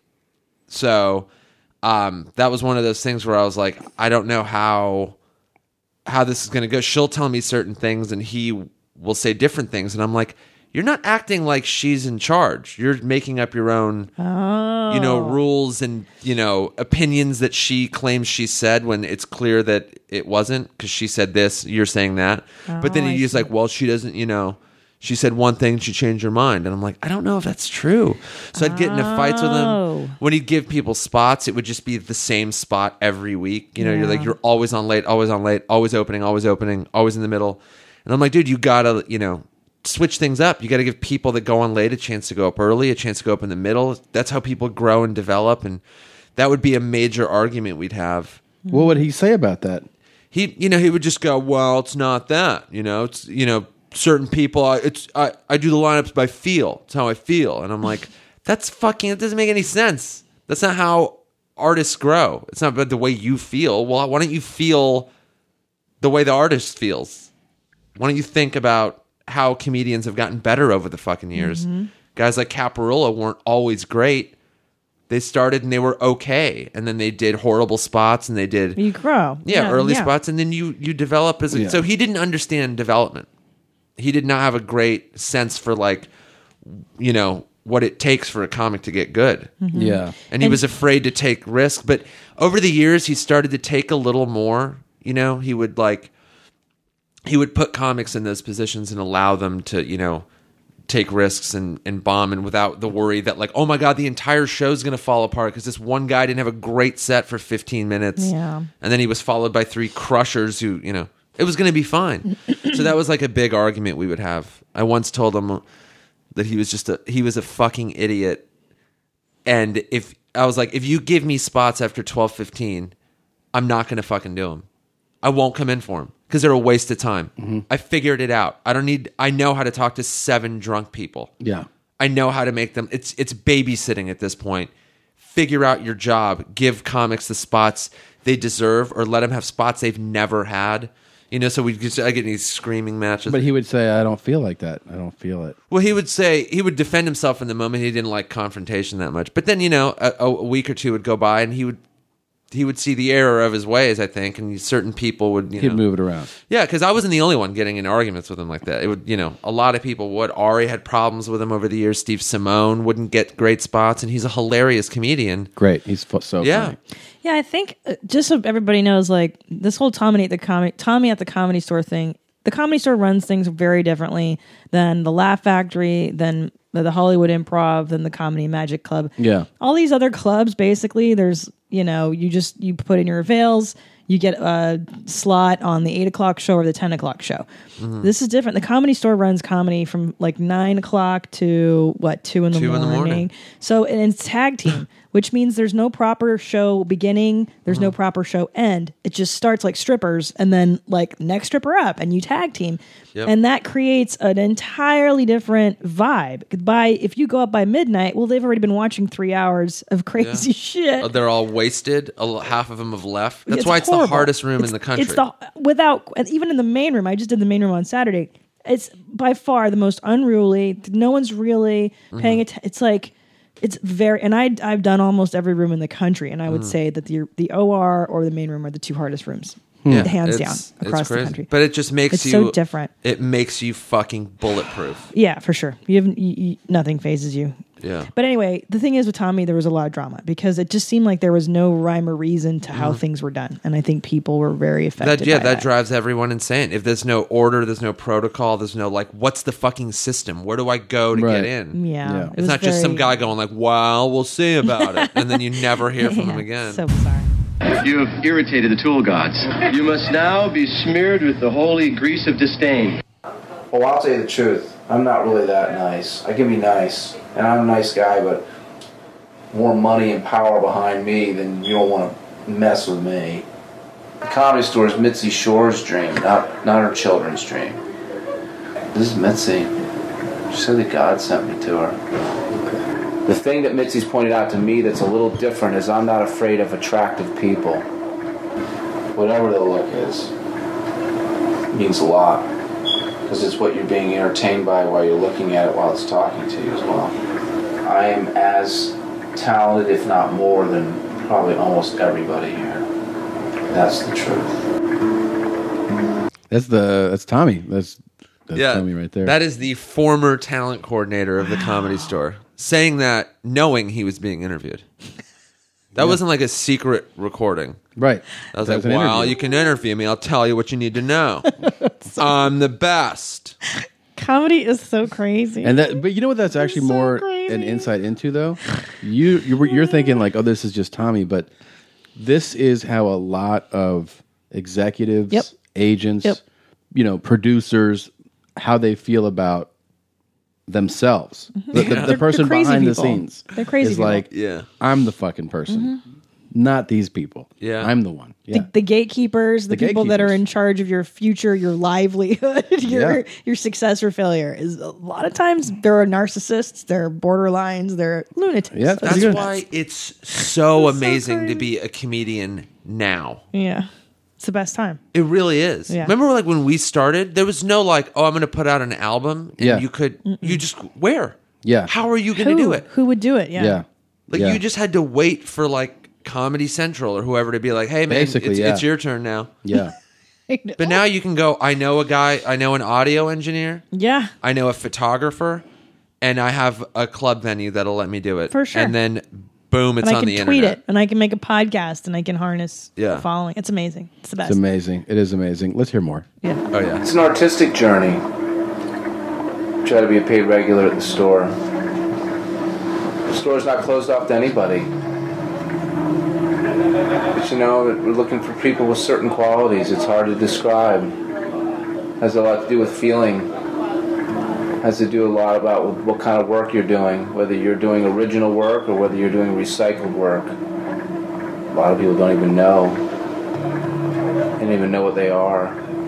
So, Um, that was one of those things where I was like, I don't know how how this is going to go. She'll tell me certain things, and he will say different things, and I'm like, you're not acting like she's in charge. You're making up your own, oh. you know, rules and, you know, opinions that she claims she said when it's clear that it wasn't, because she said this, you're saying that. Oh, but then I he's like, well, she doesn't, you know. She said one thing, she changed her mind. And I'm like, I don't know if that's true. So I'd get into fights with Oh. him. When he'd give people spots, it would just be the same spot every week. You know, you're Yeah. like, you're always on late, always on late, always opening, always opening, always in the middle. And I'm like, dude, you gotta, you know, switch things up. You gotta give people that go on late a chance to go up early, a chance to go up in the middle. That's how people grow and develop. And that would be a major argument we'd have. What would he say about that? He, you know, he would just go, well, it's not that, you know, it's, you know, certain people, I, it's I, I do the lineups by feel. It's how I feel. And I'm like, that's fucking, it doesn't make any sense. That's not how artists grow. It's not about the way you feel. Well, why don't you feel the way the artist feels? Why don't you think about how comedians have gotten better over the fucking years? Mm-hmm. Guys like Caparulo weren't always great. They started and they were okay. And then they did horrible spots and they did, You grow. yeah, early yeah. spots. And then you, you develop as a, Yeah. so he didn't understand development. He did not have a great sense for like, you know, what it takes for a comic to get good. Mm-hmm. Yeah. And he And- was afraid to take risks. But over the years, he started to take a little more. You know, he would like, he would put comics in those positions and allow them to, you know, take risks and, and bomb, and without the worry that like, oh my God, the entire show's going to fall apart because this one guy didn't have a great set for fifteen minutes. Yeah. And then he was followed by three crushers who, you know, it was going to be fine. So that was like a big argument we would have. I once told him that he was just a, he was a fucking idiot. And if I was like, if you give me spots after twelve fifteen, I'm not going to fucking do them. I won't come in for them because they're a waste of time. Mm-hmm. I figured it out. I don't need, I know how to talk to seven drunk people. Yeah. I know how to make them, it's, it's babysitting at this point. Figure out your job. Give comics the spots they deserve, or let them have spots they've never had. You know, so we just, I get these screaming matches. But he would say, I don't feel like that. I don't feel it. Well, he would say, he would defend himself in the moment. He didn't like confrontation that much. But then, you know, a, a week or two would go by and he would he would see the error of his ways, I think, and certain people would, you He'd know. move it around. Yeah, because I wasn't the only one getting in arguments with him like that. It would, you know, a lot of people would. Ari had problems with him over the years. Steve Simone wouldn't get great spots, and he's a hilarious comedian. Great. He's fu- so Yeah. funny. Yeah, I think uh, just so everybody knows, like this whole Tommy at the comic, Tommy at the Comedy Store thing. The Comedy Store runs things very differently than the Laugh Factory, than the Hollywood Improv, than the Comedy Magic Club. Yeah. All these other clubs, basically, there's you know, you just you put in your avails, you get a slot on the eight o'clock show or the ten o'clock show. Mhm. This is different. The Comedy Store runs comedy from like nine o'clock to what two in the Two in morning. the morning. So and it's tag team, which means there's no proper show beginning. There's no proper show end. It just starts like strippers, and then like next stripper up, and you tag team, Yep. and that creates an entirely different vibe. By if you go up by midnight, well, they've already been watching three hours of crazy Yeah. shit. Uh, They're all wasted. A l- Half of them have left. That's It's why it's horrible. the hardest room It's- in the country. It's the without and even in the main room. I just did the main room on Saturday. It's by far the most unruly. No one's really paying Mhm. attention. It's like it's very. And I I've done almost every room in the country, and I would Mhm. say that the the O R or the main room are the two hardest rooms, Yeah, hands it's- down it's across the crazy. country. But it just makes it's you so different. It makes you fucking bulletproof. Yeah, for sure. You have you, you, nothing phases you. Yeah. But anyway, the thing is with Tommy, there was a lot of drama because it just seemed like there was no rhyme or reason to how Mhm. things were done, and I think people were very affected. That yeah, by that, that drives everyone insane. If there's no order, there's no protocol, there's no like, what's the fucking system? Where do I go to Right. get in? Yeah, Yeah. it it's was not just some very- guy going like, "Well, we'll see about it," and then you never hear from him again. So bizarre. You have irritated the tool gods. You must now be smeared with the holy grease of disdain. Well, I'll tell you the truth. I'm not really that nice. I can be nice, and I'm a nice guy, but more money and power behind me, then you don't want to mess with me. The Comedy Store is Mitzi Shore's dream, not not her children's dream. This is Mitzi. She said that God sent me to her. The thing that Mitzi's pointed out to me that's a little different is I'm not afraid of attractive people. Whatever their look is, it means a lot. Because it's what you're being entertained by while you're looking at it while it's talking to you as well. I am as talented, if not more, than probably almost everybody here. That's the truth. That's the that's Tommy. That's that's yeah, Tommy right there. That is the former talent coordinator of the Comedy Store saying that, knowing he was being interviewed. That Yeah. wasn't like a secret recording. Right. I was That like, was an well, interview. you can interview me. I'll tell you what you need to know. I'm the best. Comedy is so crazy. And that, but you know what? That's actually more an insight into though. You you're, you're thinking like, oh, this is just Tommy, but this is how a lot of executives, Yep. agents, Yep. you know, producers, how they feel about themselves. The, the- the They're- they're person crazy behind the people. scenes They're crazy is people. like, Yeah. I'm the fucking person, not these people. Yeah, I'm the one. Yeah. The, the gatekeepers, the, The people that are gatekeepers. in charge of your future, your livelihood, your Yeah. your success or failure is a lot of times there are narcissists, there are borderlines, there are lunatics. Yeah, That's good. why it's so amazing to be a comedian now. Yeah. It's the best time. It really is. Yeah. Remember, like when we started, there was no like, oh, I'm going to put out an album, and Yeah. you could, you just where? Yeah. How are you going to Who? do it? Who would do it? Yeah. Yeah. Like Yeah. you just had to wait for like Comedy Central or whoever to be like, hey man, Basically, it's, yeah. it's your turn now. Yeah. But now you can go. I know a guy. I know an audio engineer. Yeah. I know a photographer, and I have a club venue that'll let me do it For sure. And then boom, it's and I on can the tweet internet. it and I can make a podcast and I can harness Yeah. the following. It's amazing. It's the best. It's amazing. It is amazing. Let's hear more. Yeah. Oh yeah. It's an artistic journey. Try to be a paid regular at the store. The store's not closed off to anybody. But you know, we're looking for people with certain qualities. It's hard to describe. Has a lot to do with feeling. Has to do a lot about what, what kind of work you're doing. Whether you're doing original work or whether you're doing recycled work. A lot of people don't even know. They don't even know what they are.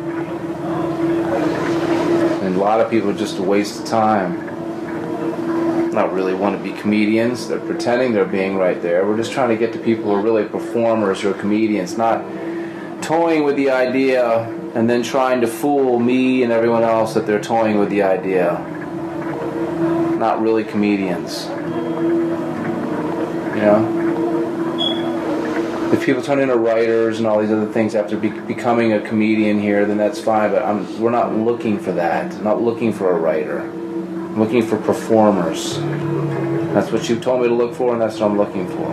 And a lot of people are just a waste of time. Not really want to be comedians. They're pretending they're being right there. We're just trying to get to people who are really performers who are comedians, not toying with the idea and then trying to fool me and everyone else that they're toying with the idea. Not really comedians. You know? If people turn into writers and all these other things after be- becoming a comedian here, then that's fine, but I'm, we're not looking for that. I'm not looking for a writer. I'm looking for performers. That's what you told me to look for, and that's what I'm looking for.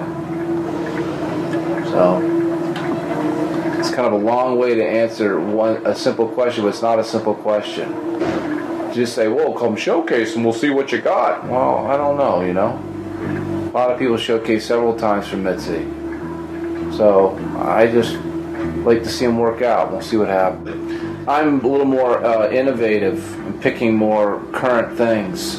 So, it's kind of a long way to answer one a simple question, but it's not a simple question. Just say, well, come showcase and we'll see what you got. Well, I don't know, you know? A lot of people showcase several times for Mitzi. So, I just like to see them work out. We'll see what happens. I'm a little more uh, innovative. I'm picking more current things.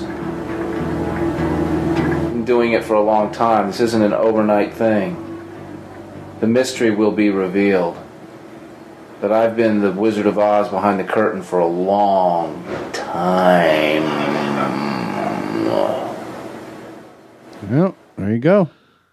I'm doing it for a long time. This isn't an overnight thing. The mystery will be revealed. That I've been the Wizard of Oz behind the curtain for a long time. Well, there you go.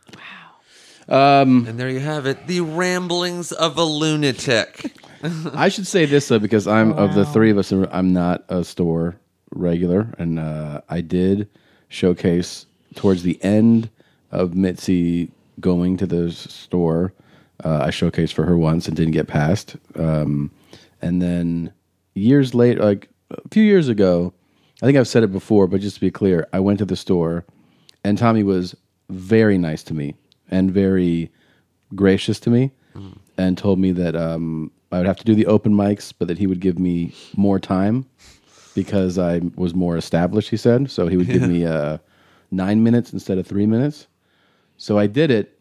Wow. Um, and there you have it. The ramblings of a lunatic. I should say this, though, because I'm wow. of the three of us, I'm not a store regular. And uh, I did showcase towards the end of Mitzi going to the store. Uh, I showcased for her once and didn't get past. Um, and then years later, like a few years ago, I think I've said it before, but just to be clear, I went to the store and Tommy was very nice to me and very gracious to me mm. and told me that um, I would have to do the open mics, but that he would give me more time because I was more established, he said. So he would give me uh, nine minutes instead of three minutes. So I did it.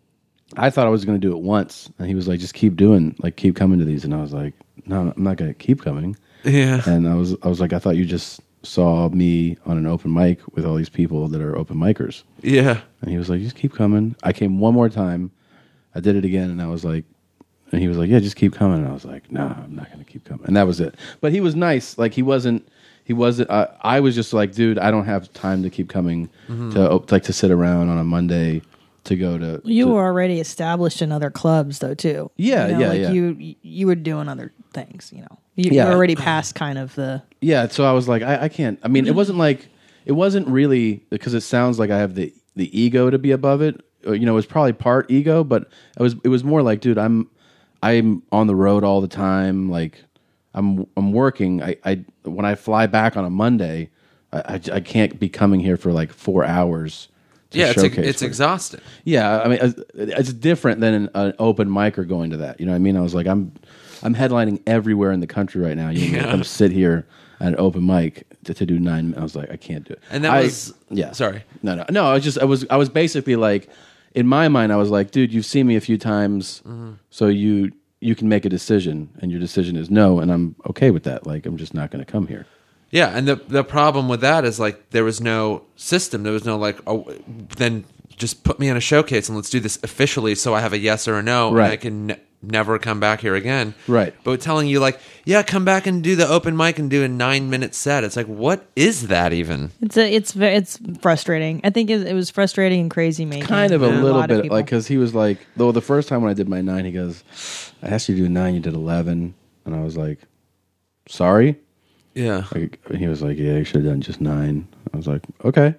I thought I was going to do it once, and he was like, "Just keep doing, like, keep coming to these." And I was like, "No, I'm not going to keep coming." Yeah. And I was, I was like, "I thought you just saw me on an open mic with all these people that are open micers." Yeah. And he was like, "Just keep coming." I came one more time. I did it again, and I was like, and he was like, "Yeah, just keep coming." And I was like, "No, I'm not going to keep coming." And that was it. But he was nice. Like he wasn't. He wasn't. Uh, I was just like, dude, I don't have time to keep coming mm-hmm. to like to sit around on a Monday. To go to you to, were already established in other clubs though too. Yeah, you know, yeah, like yeah. You you were doing other things. You know, you, yeah. you were already past kind of the. Yeah, so I was like, I, I can't. I mean, it wasn't like it wasn't really because it sounds like I have the the ego to be above it. Or, you know, it was probably part ego, but it was it was more like, dude, I'm I'm on the road all the time. Like I'm I'm working. I, I when I fly back on a Monday, I, I I can't be coming here for like four hours. Yeah, it's, a, it's exhausting. Yeah, I mean, it's different than an, an open mic or going to that. You know what I mean? I was like, I'm I'm headlining everywhere in the country right now. You know, yeah. come sit here at an open mic to, to do nine. I was like, I can't do it. And that I, was yeah. Sorry, no, no, no. I was just I was I was basically like, in my mind, I was like, dude, you've seen me a few times, mm-hmm. so you you can make a decision, and your decision is no, and I'm okay with that. Like, I'm just not going to come here. Yeah, and the the problem with that is like there was no system. There was no like, oh, then just put me on a showcase and let's do this officially, so I have a yes or a no, right. and I can ne- never come back here again. Right. But telling you like, yeah, come back and do the open mic and do a nine minute set. It's like, what is that even? It's a, it's ve- it's frustrating. I think it, it was frustrating and crazy making. Kind of a a little lot of bit, like because he was like, though the first time when I did my nine, he goes, I asked you to do nine, you did eleven, and I was like, sorry. Yeah. Like, he was like, yeah, you should have done just nine. I was like, okay.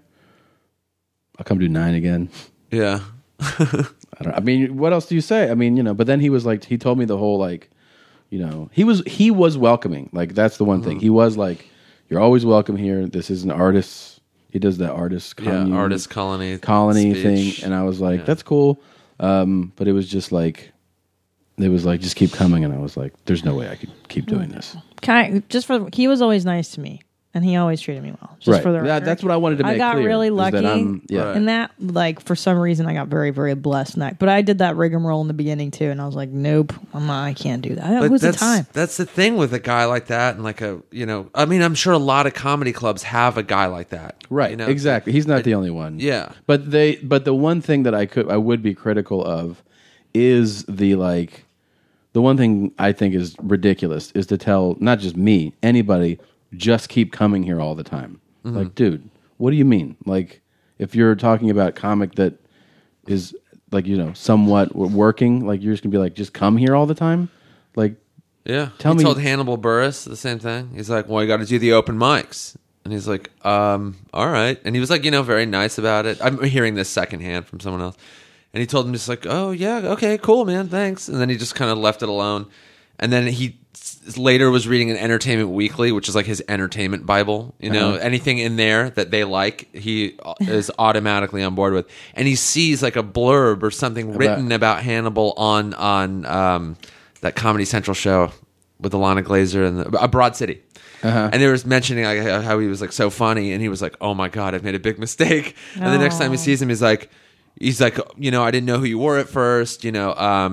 I'll come do nine again. Yeah. I don't I mean, what else do you say? I mean, you know, but then he was like, he told me the whole, like, you know, he was, he was welcoming. Like, that's the one mm-hmm. thing. He was like, you're always welcome here. This is an artist. He does that artist commune, yeah, artist colony. Colony speech. thing. And I was like, yeah. that's cool. Um, but it was just like, it was like, just keep coming. And I was like, there's no way I could keep doing this. Can I, just for he was always nice to me, and he always treated me well. Just right. for the that, that's what I wanted to make I got clear, really lucky, that yeah. and that like for some reason I got very very blessed in that. But I did that rigmarole in the beginning too, and I was like, nope, I'm not, I can't do that. But Who's the that's, time? That's the thing with a guy like that, and like a you know, I mean, I'm sure a lot of comedy clubs have a guy like that, right? You know? Exactly. He's not it, the only one. Yeah, but they, but the one thing that I could, I would be critical of, is the like. The one thing I think is ridiculous is to tell not just me, anybody, just keep coming here all the time. Mm-hmm. Like, dude, what do you mean? Like, if you're talking about comic that is like, you know, somewhat working, like you're just gonna be like, just come here all the time? Like, yeah. Tell he me. told Hannibal Buress the same thing. He's like, well, you got to do the open mics. And he's like, um, all right. And he was like, you know, very nice about it. I'm hearing this secondhand from someone else. And he told him just like, oh, yeah, okay, cool, man, thanks. And then he just kind of left it alone. And then he later was reading an Entertainment Weekly, which is like his entertainment Bible. You know, Uh-huh. anything in there that they like, he is automatically on board with. And he sees like a blurb or something written about Hannibal on on um, that Comedy Central show with Alana Glazer and the, uh, Broad City. Uh-huh. And they were mentioning like, how he was like so funny, and he was like, "Oh my god, I've made a big mistake." Oh. And the next time he sees him, he's like, "He's like, you know, I didn't know who you were at first. You know, um,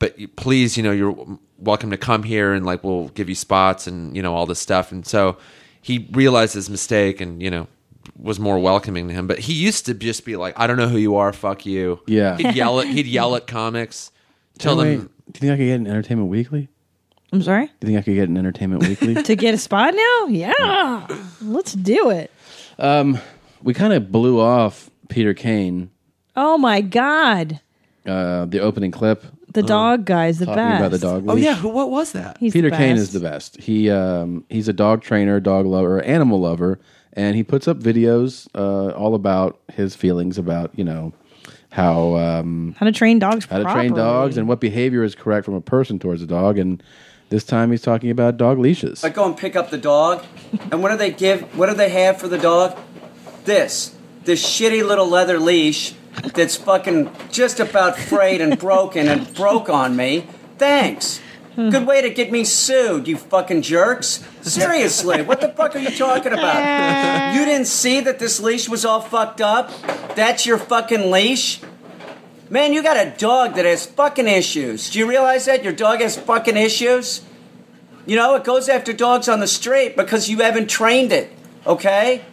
but you, please, you know, you're welcome to come here and like we'll give you spots and you know all this stuff. And so he realized his mistake and you know was more welcoming to him. But he used to just be like, I don't know who you are, fuck you. Yeah. He'd yell at he'd yell at comics, tell Wait, them. Do you think I could get an Entertainment Weekly? I'm sorry? Do you think I could get an Entertainment Weekly? To get a spot now? Yeah. Let's do it. Um, we kind of blew off Peter Kane, Oh my God. uh, the opening clip. The dog guy's the Talking best. about the dog Oh leash. yeah, who? What was that? He's Peter the Kane best. is the best. He um, he's a dog trainer, dog lover, animal lover, and he puts up videos uh, all about his feelings about you know how um, How to train dogs how to train properly. dogs and what behavior is correct from a person towards a dog. And this time he's talking about dog leashes. I go and pick up the dog, and what do they give? What do they have for the dog? This, this shitty little leather leash that's fucking just about frayed and broken and broke on me. Thanks. Good way to get me sued, you fucking jerks. Seriously, what the fuck are you talking about? You didn't see that this leash was all fucked up? That's your fucking leash? Man, you got a dog that has fucking issues. Do you realize that? Your dog has fucking issues? You know, it goes after dogs on the street because you haven't trained it, okay?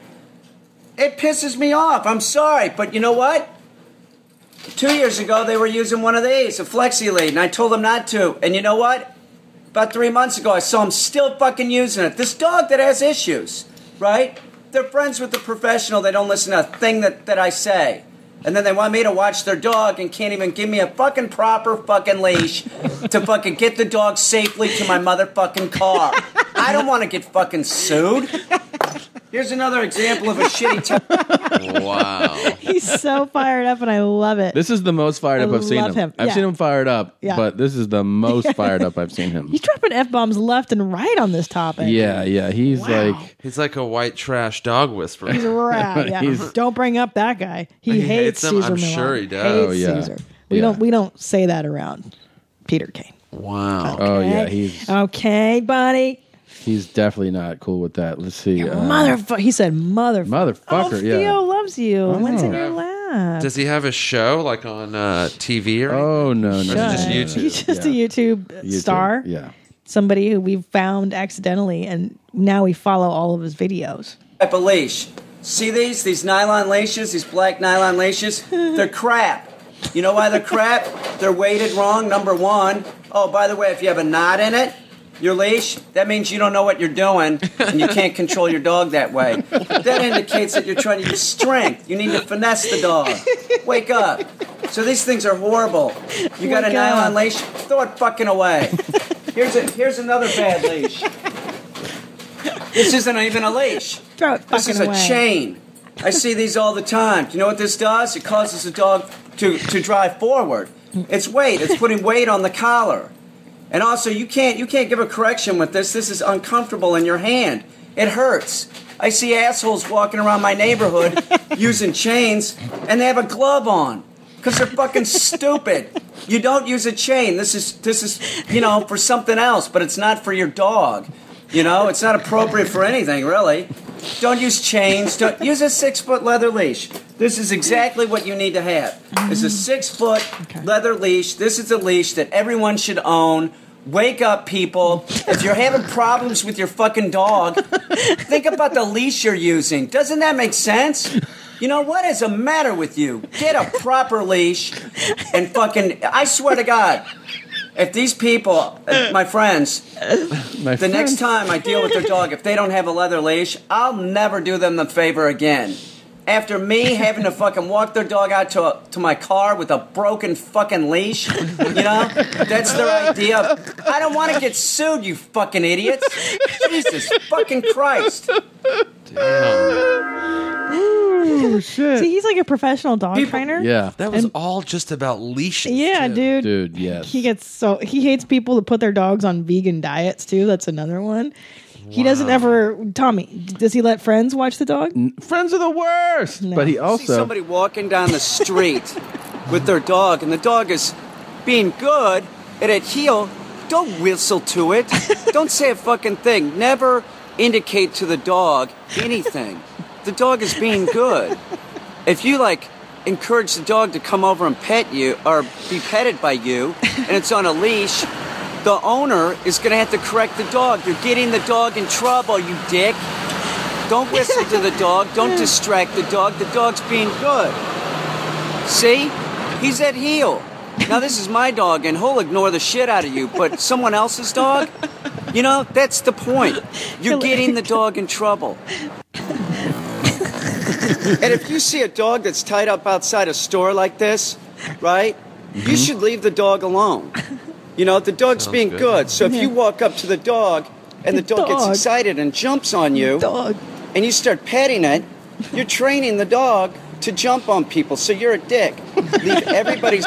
It pisses me off. I'm sorry, but you know what? Two years ago, they were using one of these, a Flexi Lead, and I told them not to. And you know what? About three months ago, I saw them still fucking using it. This dog that has issues, right? They're friends with the professional. They don't listen to a thing that, that I say. And then they want me to watch their dog and can't even give me a fucking proper fucking leash to fucking get the dog safely to my motherfucking car. I don't want to get fucking sued. Here's another example of a shitty time. Wow. He's so fired up, and I love it. This is the most fired I up I've seen love him. him. I've Yeah. seen him fired up, Yeah. but this is the most fired up I've seen him. He's dropping F-bombs left and right on this topic. Yeah, yeah. He's like He's like a white trash dog whisperer. He's a rat. Yeah. He's- Don't bring up that guy. He, He hates, hates him. Caesar I'm Milan. sure he does. Hates Oh, yeah. Caesar. We Yeah. don't. We don't say that around Peter Kane. Wow. Oh yeah, Okay? he's Okay, buddy. he's definitely not cool with that. Let's see. Uh, Motherfucker. He said motherfucker. Motherfucker, Oh, yeah. Theo loves you. and What's in Oh. your lap? Does he have a show like on uh, T V or? Oh no, no, Or is it no, just no, no, YouTube? no. He's just Yeah. a YouTube, YouTube, star. Yeah. Somebody who we found accidentally, and now we follow all of his videos. Type of leash. See these? These nylon leashes, these black nylon leashes? They're crap. You know why they're crap? They're weighted wrong, number one. Oh, by the way, if you have a knot in it, your leash, that means you don't know what you're doing and you can't control your dog that way. That indicates that you're trying to use strength. You need to finesse the dog. Wake up. So these things are horrible. You got Wake a nylon up. leash? Throw it fucking away. Here's a, here's another bad leash. This isn't even a leash. Throw it This fucking is a away. chain. I see these all the time. Do you know what this does? It causes the dog to, to drive forward. It's weight. It's putting weight on the collar. And also, you can't you can't give a correction with this. This is uncomfortable in your hand. It hurts. I see assholes walking around my neighborhood using chains, and they have a glove on because they're fucking stupid. You don't use a chain. This is this is you know for something else, but it's not for your dog. You know, it's not appropriate for anything really. Don't use chains. Don't use a six-foot leather leash. This is exactly what you need to have. It's a six-foot leather leash. This is a leash that everyone should own. Wake up, people. If you're having problems with your fucking dog, think about the leash you're using. Doesn't that make sense? You know, what is the matter with you? Get a proper leash and fucking... I swear to God, if these people, uh, my friends, My the next time I deal with their dog, if they don't have a leather leash, I'll never do them the favor again. After me having to fucking walk their dog out to a, to my car with a broken fucking leash, you know? That's their idea. I don't want to get sued, you fucking idiots. Jesus fucking Christ. Oh shit. See, he's like a professional dog trainer. Yeah. That was And- all just about leashes. Yeah, too. dude. Dude, yes. He gets so he hates people that put their dogs on vegan diets too. That's another one. He doesn't ever. Tommy, does he let friends watch the dog? Friends are the worst. No. But he See also somebody walking down the street with their dog, and the dog is being good at at heel. Don't whistle to it. Don't say a fucking thing. Never indicate to the dog anything. The dog is being good. If you like encourage the dog to come over and pet you or be petted by you, and it's on a leash, the owner is going to have to correct the dog. You're getting the dog in trouble, you dick. Don't whistle to the dog. Don't distract the dog. The dog's being good. See? He's at heel. Now, this is my dog, and he'll ignore the shit out of you, but someone else's dog, you know, that's the point. You're getting the dog in trouble. And if you see a dog that's tied up outside a store like this, right, mm-hmm. you should leave the dog alone. You know, the dog's Sounds being good. good. So if you walk up to the dog and the, the dog, dog gets excited and jumps on you, dog. and you start petting it, you're training the dog to jump on people. So you're a dick. Leave everybody's...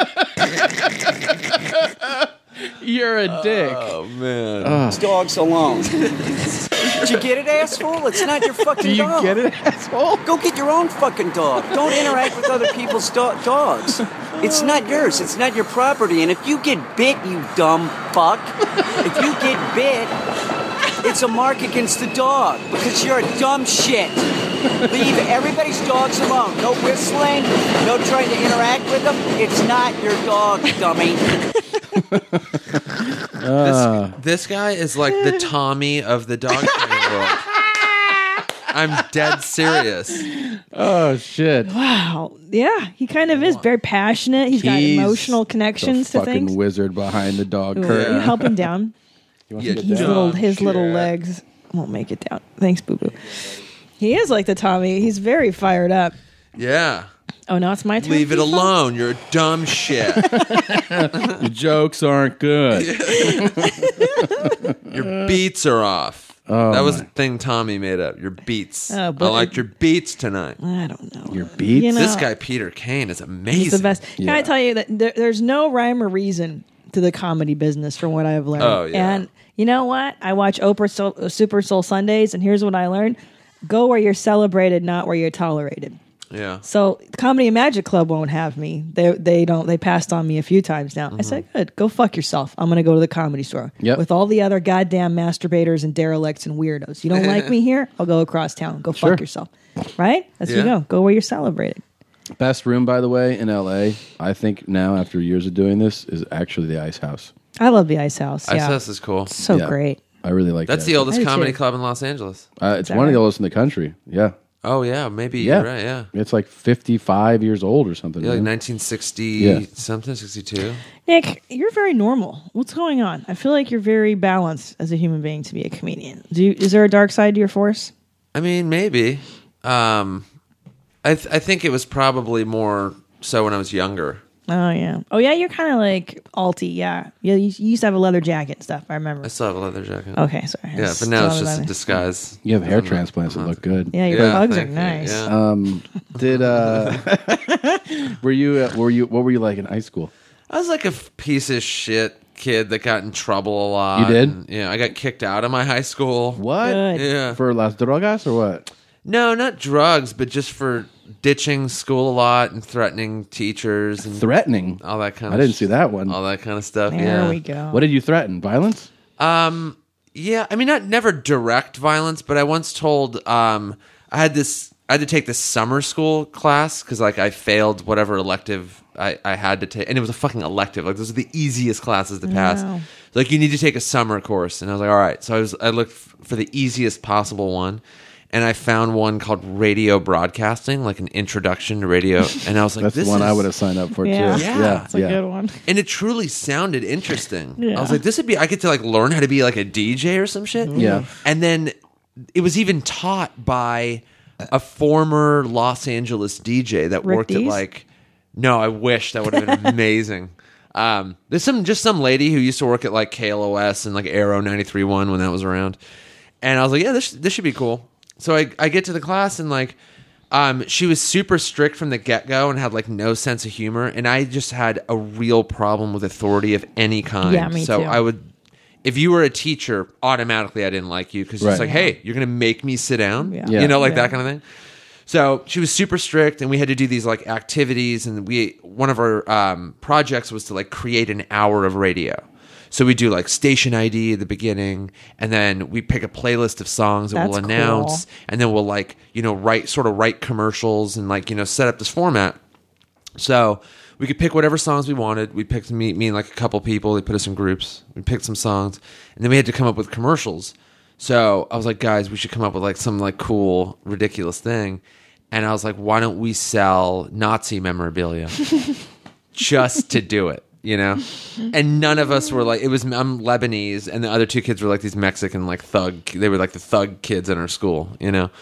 You're a dick. Oh, man. Oh. Dogs alone. Did you get it, asshole? It's not your fucking Do you dog. get it, asshole? Go get your own fucking dog. Don't interact with other people's do- dogs. It's not yours. It's not your property. And if you get bit, you dumb fuck, if you get bit, it's a mark against the dog because you're a dumb shit. Leave everybody's dogs alone. No whistling. No trying to interact with them. It's not your dog, dummy. Uh. This, this guy is like the Tommy of the dog training world. I'm dead serious. Oh, shit. Wow. Yeah, he kind of is very passionate. He's got He's emotional connections the to fucking things. wizard behind the dog Ooh, curtain. you help him down. He wants Yeah, to get His down. little his shit. little legs won't make it down. Thanks, Boo Boo. He is like the Tommy. He's very fired up. Yeah. Oh, now it's my turn. Leave it people? alone. You're a dumb shit. Your jokes aren't good. Your beats are off. Oh, that was my. the thing Tommy made up. Your beats. Oh, I but liked it- your beats tonight. I don't know. Your beats? You know, This guy, Peter Kane, is amazing. He's the best. Can Yeah. I tell you that there, there's no rhyme or reason to the comedy business from what I've learned. Oh, yeah. And you know what? I watch Oprah Soul, Super Soul Sundays, and here's what I learned. Go where you're celebrated, not where you're tolerated. Yeah. So Comedy and Magic Club won't have me. They they don't. They passed on me a few times now. Mm-hmm. I said, good. Go fuck yourself. I'm going to go to the Comedy Store Yep. with all the other goddamn masturbators and derelicts and weirdos. You don't like me here? I'll go across town. Go Sure. fuck yourself. Right? That's where you Yeah. go. Go where you're celebrated. Best room, by the way, in L A, I think now, after years of doing this, is actually the Ice House. I love the Ice House. Ice yeah. House is cool. So Yeah. great. I really like That's that. the oldest I do comedy too. club in Los Angeles. Uh, it's that one of the right? oldest in the country. Yeah. Oh, yeah. Maybe Yeah. you're right. Yeah. It's like fifty-five years old or something. Yeah, like man. nineteen sixty Yeah. something, sixty-two. Nick, you're very normal. What's going on? I feel like you're very balanced as a human being to be a comedian. Do you, is there a dark side to your force? I mean, maybe. Um, I th- I think it was probably more so when I was younger. Oh yeah. Oh yeah. You're kind of like alty. Yeah. Yeah. You, you used to have a leather jacket and stuff. I remember. I still have a leather jacket. Okay. Sorry. I Yeah, but now it's still just have a a- disguise. You have hair I'm not- transplants that I'm not- look good. Yeah. Your Yeah, bugs are thank you. nice. Yeah. Um, did uh, were you uh, were you what were you like in high school? I was like a f- piece of shit kid that got in trouble a lot. You did? And, yeah, I got kicked out of my high school. What? Good. Yeah. For las drogas or what? No, not drugs, but just for ditching school a lot and threatening teachers and Threatening. all that kind I of didn't see that one. all that kind of stuff. There yeah. we go. What did you threaten? Violence? Um, yeah, I mean, not never direct violence, but I once told um, I had this. I had to take this summer school class because like I failed whatever elective I, I had to take, and it was a fucking elective. Like those are the easiest classes to pass. Wow. Like you need to take a summer course, and I was like, all right. So I was I looked f- for the easiest possible one. And I found one called radio broadcasting, like an introduction to radio. And I was like, That's this the one is... I would have signed up for Yeah. too. Yeah. That's a good one. And it truly sounded interesting. Yeah. I was like, this would be, I get to like learn how to be like a D J or some shit. Yeah. And then it was even taught by a former Los Angeles D J that Rick worked at Dees? like, no, I wish that would have been amazing. Um, there's some, just some lady who used to work at like K L O S and like Aero ninety-three point one when that was around. And I was like, yeah, this, this should be cool. So I, I get to the class and like, um, she was super strict from the get-go and had like no sense of humor. And I just had a real problem with authority of any kind. Yeah, me so too. I would, if you were a teacher, automatically I didn't like you because Right. it's like, hey, you're going to make me sit down, Yeah. Yeah. you know, like Yeah. that kind of thing. So she was super strict and we had to do these like activities. And we, one of our um, projects was to like create an hour of radio. So we do like station I D at the beginning, and then we pick a playlist of songs that we'll That's announce, cool. and then we'll like, you know, write sort of write commercials and like, you know, set up this format. So we could pick whatever songs we wanted. We picked me, me and like a couple people. They put us in groups. We picked some songs, and then we had to come up with commercials. So I was like, guys, we should come up with like some like cool, ridiculous thing. And I was like, why don't we sell Nazi memorabilia just to do it, you know? And none of us were like, it was, I'm Lebanese, and the other two kids were like these Mexican like thug, they were like the thug kids in our school, you know?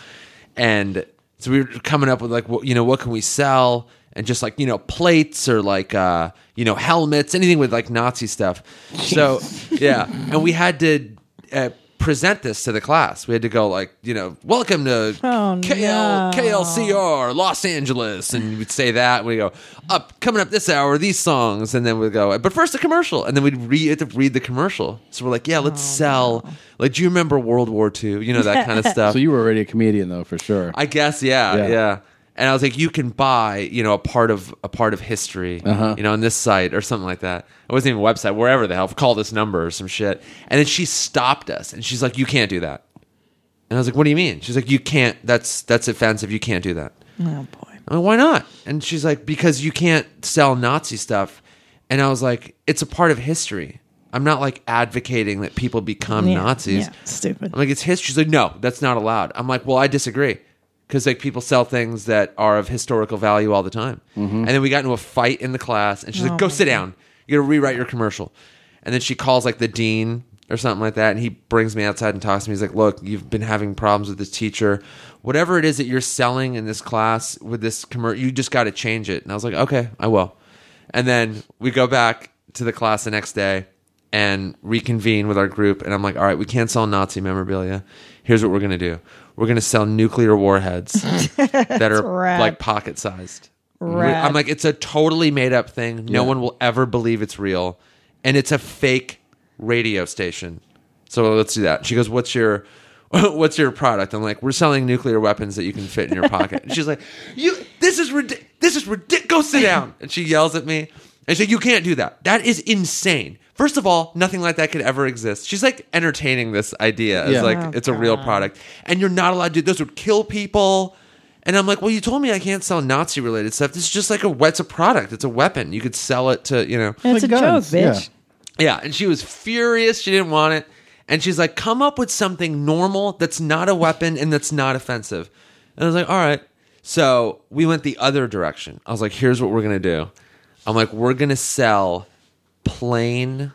And so we were coming up with like, what, you know, what can we sell? And just like, you know, plates or like, uh, you know, helmets, anything with like Nazi stuff. So, yeah. And we had to uh, present this to the class. We had to go like, you know, welcome to Oh, K L, no. K L C R, Los Angeles. And we'd say that. And we go, up, coming up this hour, these songs. And then we'd go, but first a commercial. And then we'd read, have to read the commercial. So we're like, yeah, let's sell. Like, do you remember World War Two? You know, that kind of stuff. So you were already a comedian, though, for sure. I guess, yeah, Yeah. yeah, And I was like, you can buy, you know, a part of a part of history, Uh-huh. you know, on this site or something like that. It wasn't even a website, wherever the hell. Call this number or some shit. And then she stopped us, and she's like, you can't do that. And I was like, what do you mean? She's like, you can't. That's that's offensive. You can't do that. Oh boy. I'm like, why not? And she's like, because you can't sell Nazi stuff. And I was like, it's a part of history. I'm not like advocating that people become Yeah, Nazis. yeah, stupid. I'm like, it's history. She's like, no, that's not allowed. I'm like, well, I disagree. Because like people sell things that are of historical value all the time. And then we got into a fight in the class, and she's Oh like, go my sit down. You got to rewrite your commercial. And then she calls like the dean or something like that, and he brings me outside and talks to me. He's like, look, you've been having problems with this teacher. Whatever it is that you're selling in this class with this commercial, you just got to change it. And I was like, okay, I will. And then we go back to the class the next day and reconvene with our group. And I'm like, all right, we can't sell Nazi memorabilia. Here's what we're going to do. We're going to sell nuclear warheads that are rad. like pocket sized. Rad. I'm like, it's a totally made up thing. No Yeah. one will ever believe it's real. And it's a fake radio station. So let's do that. She goes, what's your what's your product? I'm like, we're selling nuclear weapons that you can fit in your pocket. And she's like, you this is ridiculous. This is ridiculous. Go sit down. And she yells at me. And she's like, you can't do that. That is insane. First of all, nothing like that could ever exist. She's like entertaining this idea as Yeah. like Oh, it's a real God. product. And you're not allowed to do this. Would kill people. And I'm like, well, you told me I can't sell Nazi related stuff. This is just like a it's a product. It's a weapon. You could sell it to, you know. And it's Like a guns, joke, bitch. Yeah, and she was furious. She didn't want it. And she's like, come up with something normal that's not a weapon and that's not offensive. And I was like, all right. So we went the other direction. I was like, here's what we're going to do. I'm like, we're going to sell plain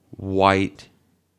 white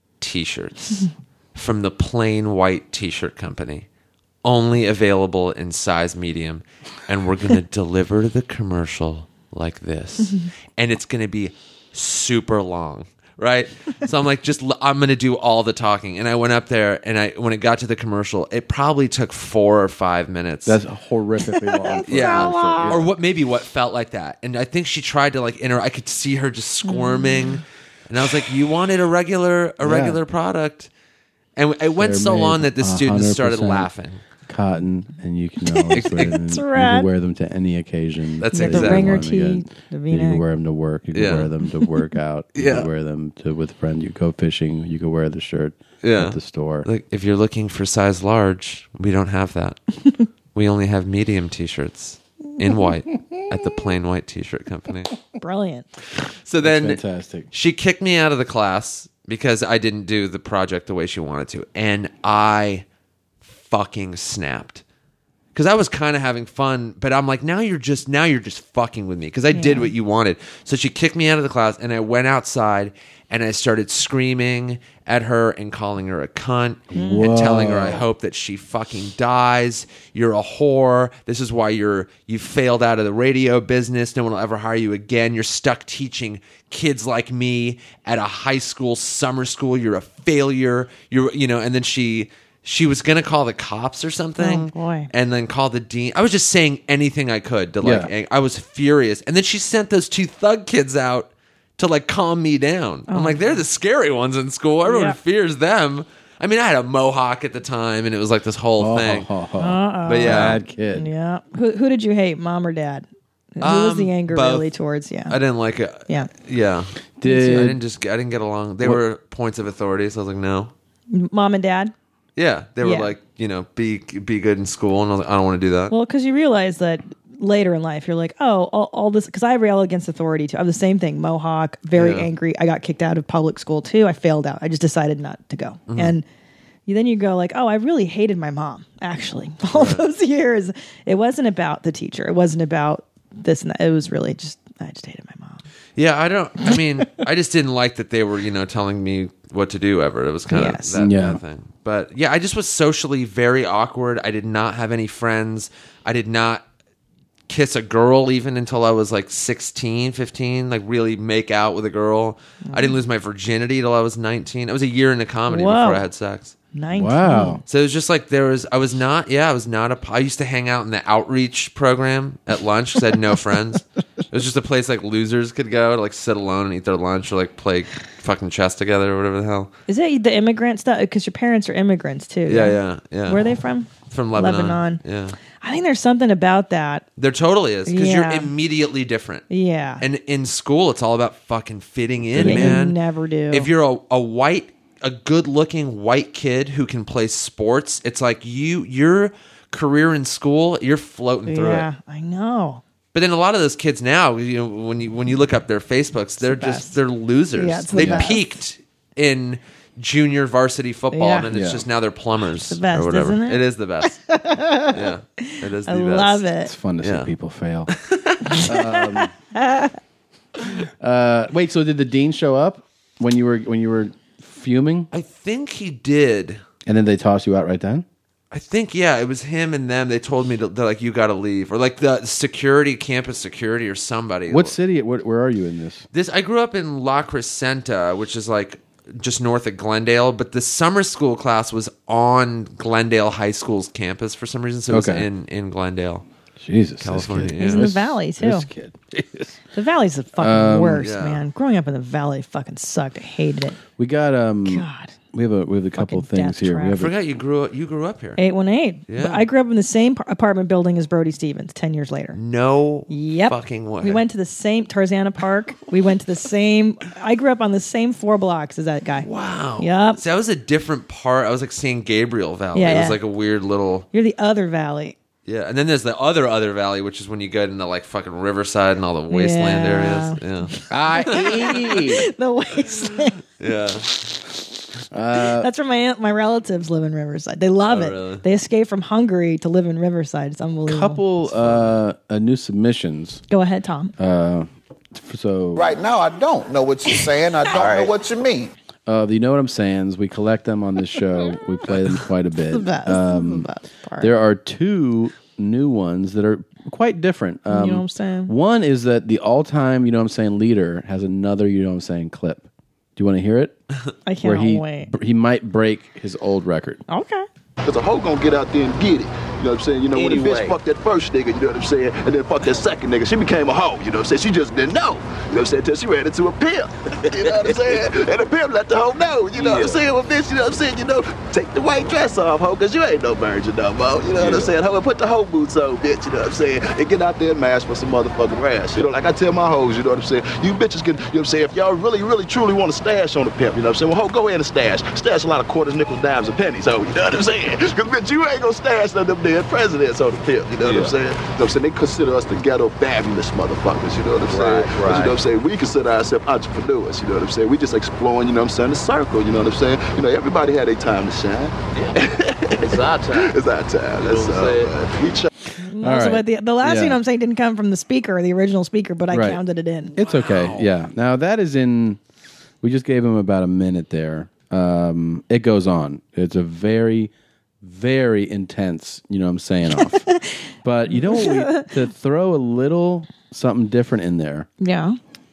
T-shirts from the Plain White T-shirt company. Only available in size medium. And we're going to deliver the commercial like this. And it's going to be super long. Right? So I'm like, just, l- I'm going to do all the talking. And I went up there, and I, when it got to the commercial, it probably took four or five minutes. That's horrifically long. For yeah. a commercial. Or what, maybe what felt like that. And I think she tried to like inter, I could see her just squirming. And I was like, you wanted a regular, a regular product. And it went They're so made long that the students started one hundred percent laughing. Cotton, and you can always wear them. That's You rad. can wear them to any occasion. That's You got the exactly ringer want. You tee, got- the You V-neck. can wear them to work. You can Yeah. wear them to work out. You Yeah. can wear them to with friends. You go fishing. You can wear the shirt Yeah. at the store. Like, if you're looking for size large, we don't have that. We only have medium T-shirts in white at the Plain White T-shirt company. Brilliant. So then Fantastic. she kicked me out of the class because I didn't do the project the way she wanted to. And I fucking snapped. Because I was kind of having fun, but I'm like, now you're just now you're just fucking with me because I did Yeah. what you wanted. So she kicked me out of the class, and I went outside and I started screaming at her and calling her a cunt and telling her I hope that she fucking dies. You're a whore. This is why you're you failed out of the radio business. No one will ever hire you again. You're stuck teaching kids like me at a high school summer school. You're a failure. You're you know. And then she. She was going to call the cops or something. Oh, boy. And then call the dean. I was just saying anything I could to like, Yeah. I was furious. And then she sent those two thug kids out to like calm me down. I'm like, they're the scary ones in school. Everyone Yeah. fears them. I mean, I had a mohawk at the time and it was like this whole Oh, thing. oh, oh. Uh-oh. But yeah, Bad kid. Yeah. Who, who did you hate, mom or dad? Who was Um, the anger both. really towards? Yeah. I didn't like it. Yeah. Yeah. Did- I didn't just, I didn't get along. They What- were points of authority. So I was like, no. Mom and dad? Yeah. They were Yeah. like, you know, be, be good in school. And I was like, I don't want to do that. Well, because you realize that later in life, you're like, oh, all, all this, because I rail against authority too. I'm the same thing. Mohawk, very Yeah. angry. I got kicked out of public school too. I failed out. I just decided not to go. Mhm. And you, then you go like, oh, I really hated my mom. Actually, all those years, it wasn't about the teacher. It wasn't about this and that. It was really just I just hated my mom. Yeah, I don't. I mean, I just didn't like that they were, you know, telling me what to do ever. It was kind Yes. of that, Yeah. that thing. But yeah, I just was socially very awkward. I did not have any friends. I did not kiss a girl even until I was like sixteen, fifteen, like really make out with a girl. I didn't lose my virginity till I was nineteen. I was a year into comedy Whoa. before I had sex. nineteen. Wow. So it was just like there was, I was not, yeah, I was not a, I used to hang out in the outreach program at lunch because I had no friends. It was just a place like losers could go to like sit alone and eat their lunch or like play fucking chess together or whatever the hell. Is it the immigrant stuff? Because your parents are immigrants too. Yeah, yeah, yeah. Where are they from? From Lebanon. Lebanon. Yeah. I think there's something about that. There totally is because Yeah. you're immediately different. Yeah. And in school, it's all about fucking fitting in, Yeah, you man. never do. If you're a, a white, a good-looking white kid who can play sports, it's like you, your career in school, you're floating through yeah, it. I know. But then a lot of those kids now, you know, when you when you look up their Facebooks, they're the just best. they're losers. Yeah, it's the they best. peaked in junior varsity football, Yeah. and then it's Yeah. just now they're plumbers the best, or whatever. isn't it? It is the best. Yeah, it is the I best. love It's it. fun to Yeah. see people fail. um, uh, wait, so did the dean show up when you were when you were fuming, I think he did. and then they tossed you out right then? I think yeah, it was him and them. They told me to, they're like, you got to leave, or like the security, campus security, or somebody. What city? Where, where are you in this? This I grew up in La Crescenta, which is like just north of Glendale, but the summer school class was on Glendale High School's campus for some reason, so it was Okay. in in Glendale. Jesus, California, This kid. yeah. He's in the This- valley too. This kid. Jesus. The valley's the fucking Um, worst, yeah. man. Growing up in the valley fucking sucked. I hated it. We got um. God. We have a we have a couple Fucking things death here. trap. We I have a, forgot you grew up. You grew up here. eight one eight. Yeah. But I grew up in the same par- apartment building as Brody Stevens ten years later. No Yep. fucking way. We went to the same Tarzana Park. We went to the same. I grew up on the same four blocks as that guy. Wow. Yep. See, that was a different part. I was like seeing Gabriel Valley. Yeah, it was yeah. like a weird little. You're the other valley. Yeah, and then there's the other other valley, which is when you go into like fucking Riverside and all the wasteland Yeah. areas. I E. The wasteland. Yeah, yeah. Uh, That's where my my relatives live in Riverside. They love Oh, it. really? They escaped from Hungary to live in Riverside. It's unbelievable. couple uh, uh new submissions. Go ahead, Tom. Uh, f- so Right now, I don't know what you're saying. I don't know what you mean. uh, you know what I'm saying? We collect them on this show. We play them quite a bit. the best. Um, the best part. There are two new ones that are quite different. Um, You know what I'm saying? One is that the all-time, you know what I'm saying, leader has another, you know what I'm saying, clip. Do you want to hear it? I can't Where he wait. he might break his old record. Okay. Because a hoe gonna get out there and get it. You know what I'm saying? You know, when the Anyway. bitch fucked that first nigga, you know what I'm saying? And then fucked that second nigga, she became a hoe. You know what I'm saying? She just didn't know. You know what I'm saying? Till she ran into a pimp. You know what I'm saying? And the pimp let the hoe know. You know what I'm saying? Well, bitch, you know what I'm saying? You know, take the white dress off, hoe, because you ain't no virgin no more. You know what I'm saying? Hoe, and put the hoe boots on, bitch. You know what I'm saying? And get out there and mash for some motherfucking ass. You know, like I tell my hoes, you know what I'm saying? You bitches can, you know what I'm saying? If y'all really, really, truly want to stash on the pimp, you know what I'm saying? Well, hoe, go ahead and stash. Stash a lot of quarters, nickels, dimes, and pennies, hoe. You know what I'm saying? Because, bitch, you ain't gonna stash none of them dead presidents on the pimp. You know what Yeah. I'm saying? You know what I'm saying? They consider us the ghetto fabulous motherfuckers. You know what I'm saying? Right, But you know what I'm saying? We consider ourselves entrepreneurs. You know what I'm saying? We just exploring, you know what I'm saying, the circle. You know what I'm saying? You know, everybody had their time to shine. It's our time. It's our time. You know That's what I'm all. saying? man. We try. No, All so, right. but the, the last Yeah. thing I'm saying didn't come from the speaker, the original speaker, but I Right. counted it in. It's okay. Yeah. Now that is in. We just gave him about a minute there. Um, it goes on. It's a very, very intense. You know what I'm saying? Off. But you know what? We, to throw a little something different in there, Yeah.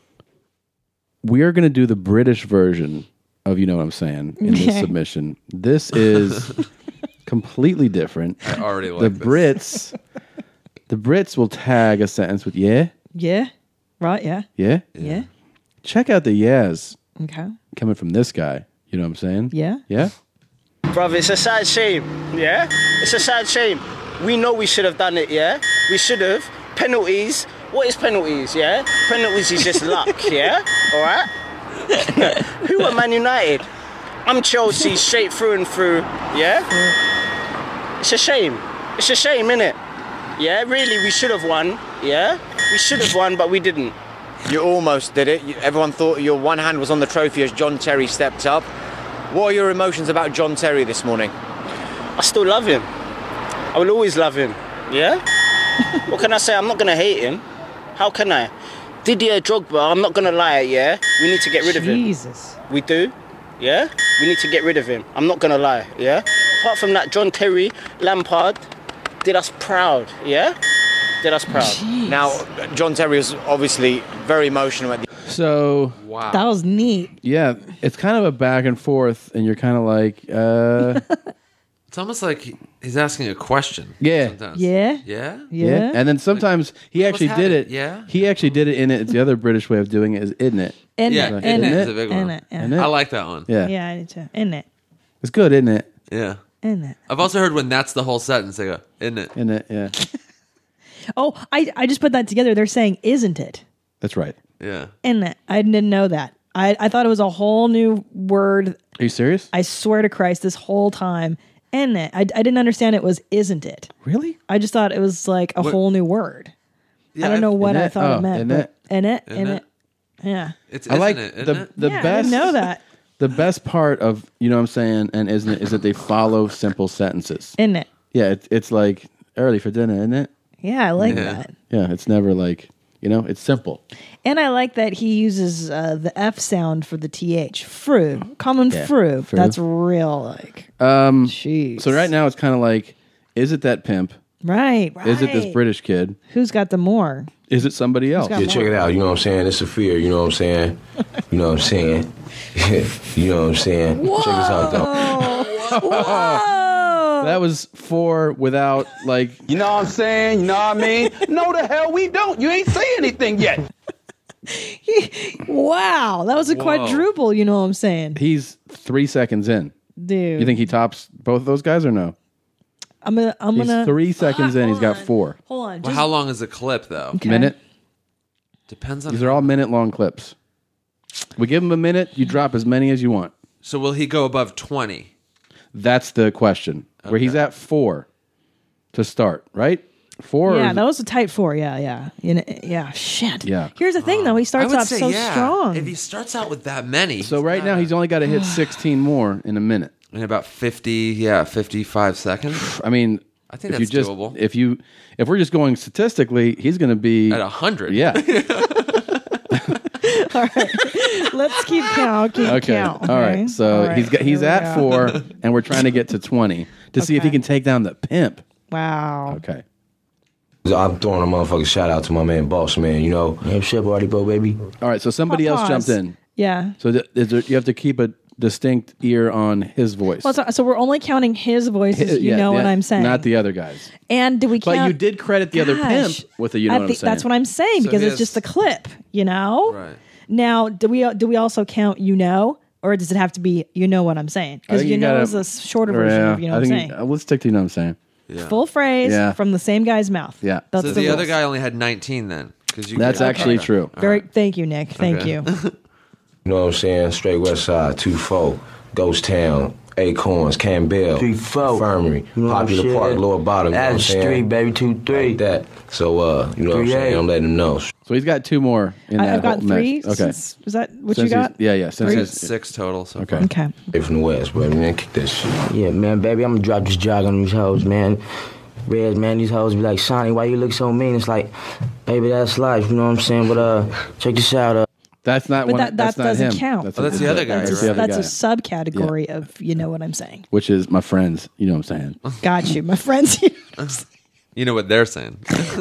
we are going to do the British version of you know what I'm saying in this Okay. submission. This is completely different. I already like the this. Brits. The Brits will tag a sentence with yeah, Yeah. Right. Yeah. yeah, Yeah. Check out the yeahs Okay. coming from this guy. You know what I'm saying? Yeah. Yeah. Brother, it's a sad shame, yeah? It's a sad shame. We know we should have done it, yeah? We should have. Penalties. What is penalties, yeah? Penalties is just luck, yeah? Alright? Who are Man United? I'm Chelsea straight through and through, yeah? It's a shame. It's a shame, innit? Yeah, really, we should have won. Yeah, we should have won, but we didn't. You almost did it. You, everyone thought your one hand was on the trophy as John Terry stepped up. What are your emotions about John Terry this morning? I still love him. I will always love him. Yeah? What can I say? I'm not going to hate him. How can I? Didier Drogba, I'm not going to lie, yeah? We need to get rid of him. Jesus. We do? Yeah? We need to get rid of him. I'm not going to lie, yeah? Apart from that, John Terry, Lampard, did us proud, yeah? Did us proud. Jeez. Now, John Terry was obviously very emotional at the So wow, that was neat. Yeah, it's kind of a back and forth, and you're kind of like, uh, it's almost like he's asking a question. yeah, sometimes. Yeah. Yeah? Yeah. And then sometimes he actually almost did had it. it, yeah? he actually did it in it. It's the other British way of doing it is isn't it? In Yeah, it. in In it it. is a big In one. it. Yeah. Isn't it? I like that one. Yeah, Yeah, I do too. In it. it's good, isn't it? Yeah. In it. I've also heard when that's the whole sentence, they go, isn't it? Isn't it? Yeah, Oh, I, I just put that together. They're saying, isn't it? that's right. Yeah. In it. I didn't know that. I, I thought it was a whole new word. Are you serious? I swear to Christ, this whole time. In it. I, I didn't understand it was, isn't it? Really? I just thought it was like a What- whole new word. Yeah, I don't know what In I it? thought Oh, it meant. in but it? In it. In In it? it. Yeah. It's, I like isn't it? the Isn't it? the yeah, I best. didn't know that. The best part of you know what I'm saying, and isn't it, is that they follow simple sentences. In it. Yeah, it, it's like early for dinner, isn't it? Yeah, I like Yeah. that. Yeah, it's never like you know, it's simple. And I like that he uses uh, the F sound for the T H. Fru. Common Yeah, fru. fru. That's real, like. Um, Jeez. so right now it's kind of like, is it that pimp? Right, right. Is it this British kid? Who's got the more? Is it somebody else? got Yeah, check it out. You know what I'm saying? It's a fear. You know what I'm saying? You know what I'm saying? You know what I'm saying? Check this out, though. Whoa! That was four without like. You know what I'm saying? You know what I mean? No, the hell we don't. You ain't say anything yet. Wow, that was a Whoa. quadruple, you know what I'm saying? He's three seconds in. Dude. You think he tops both of those guys or no? I'm gonna I'm He's gonna three seconds in. He's got four. Hold on. Well, Just, how long is a clip, though? Okay. Minute. Depends on. These are all minute long clips. We give him a minute. You drop as many as you want. So will he go above twenty? That's the question. Where he's at four to start, right? Four. Yeah, or- that was a tight four. Yeah, yeah. You know, yeah, shit. Yeah. Here's the thing though, he I starts would off say, so yeah. strong. If he starts out with that many, So right now he's only got to hit sixteen more in a minute. in about fifty, yeah, fifty-five seconds. I mean, I think if that's you just, doable. If you, if we're just going statistically, he's going to be At a hundred. Yeah. All right. Let's keep count. Keep Okay. count. All okay? right. So All right, he's got, he's here we at go. four, and we're trying to get to twenty to see if he Okay. can take down the pimp. Wow. Okay. I'm throwing a motherfucking shout out to my man, Boss Man. You know, hey, shit, Party Bo, baby. All right. So somebody else Pause. jumped in. Yeah. So th- is there, you have to keep a distinct ear on his voice. Well, so, so we're only counting his voices. You Yeah, know what yeah, I'm saying? Not the other guys. And do we count? But you did credit the other pimp Gosh. with a you know I what I'm think saying. that's what I'm saying So because he it's has- just the clip. You know. Right. Now, do we do we also count you know, or does it have to be you know what I'm saying? I Because think you, know gotta- is a shorter version Yeah, of you know I what I'm think saying. uh, let's stick to you know what I'm saying. Yeah. Full phrase Yeah. from the same guy's mouth. Yeah. That's so the, the, other rules. guy only had nineteen then. Cause you That's okay. actually Okay. true. All Very. right. Thank you, Nick. Thank Okay. you. You know what I'm saying? Straight West Side, two four, Ghost Town, Acorns, Campbell, three four, Infirmary, you know what I'm Popular saying? Park, Lower Bottom. You know what I'm That's saying? three, baby, two three. Like that. So, uh, you know what I'm Three, saying? eight. I'm letting them know. So he's got two more in I, that I've got whole three. mix. Okay. Since, is that what Since you got? he's- Yeah, yeah. Since I got he's, six total. So okay. far. Okay. They from the West, baby, man. Kick that shit. Yeah, man, baby, I'm gonna drop this jog on these hoes, man. Reds, man, these hoes be like, Sonny, why you look so mean? It's like, baby, that's life, you know what I'm saying? But uh, check this out. Uh, That's not But one. that, that's that not doesn't him. count. Oh, that's the other guy, That's, you're a, right. that's a guy. subcategory of you know what I'm saying. Which is my friends. You know what I'm saying. Got you, my friends. You know what they're saying.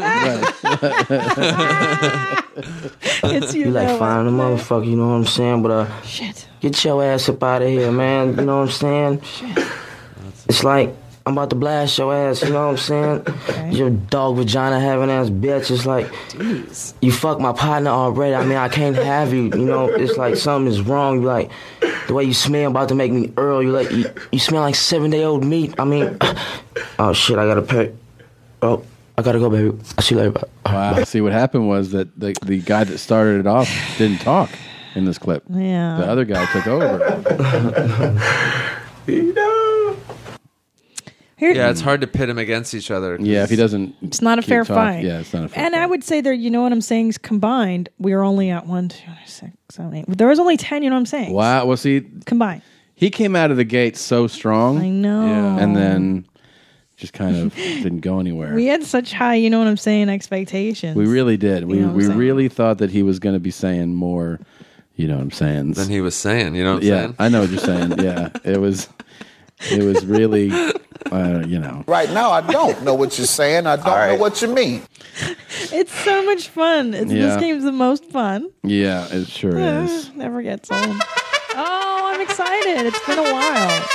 It's you, you like know fine the motherfucker, you know what I'm saying? But uh, Shit. get your ass up out of here, man. You know what I'm saying? Shit. It's like I'm about to blast your ass. You know what I'm saying? Okay. Your dog vagina having ass bitch. It's like Jeez. you fuck my partner already. I mean, I can't have you. You know, it's like something is wrong. You like the way you smell about to make me Earl. You like you, you smell like seven day old meat. I mean, oh shit, I gotta pay. Oh, I gotta go, baby. I'll see you later. Wow. See, what happened was that the the guy that started it off didn't talk in this clip. Yeah. The other guy took over. Here- yeah, it's hard to pit them against each other. Yeah, if he doesn't. It's not a keep fair talk- fight. Yeah, it's not a fair And I would say there, you know what I'm saying, is combined, we are only at one, two, six, seven, eight. There was only ten, you know what I'm saying? Wow. Well, see, Combined. he came out of the gate so strong. I know. Yeah. And then just kind of didn't go anywhere. We had such high, you know what I'm saying, expectations. We really did. We You know what we I'm saying? really thought that he was going to be saying more. You know what I'm saying? Than he was saying. You know what I'm yeah, saying? I know what you're saying. Yeah, it was. It was really, uh, you know. Right now, I don't know what you're saying. I don't know what you mean. It's so much fun. It's, Yeah. This game's the most fun. Yeah, it sure is. Never gets old. Oh, I'm excited. It's been a while.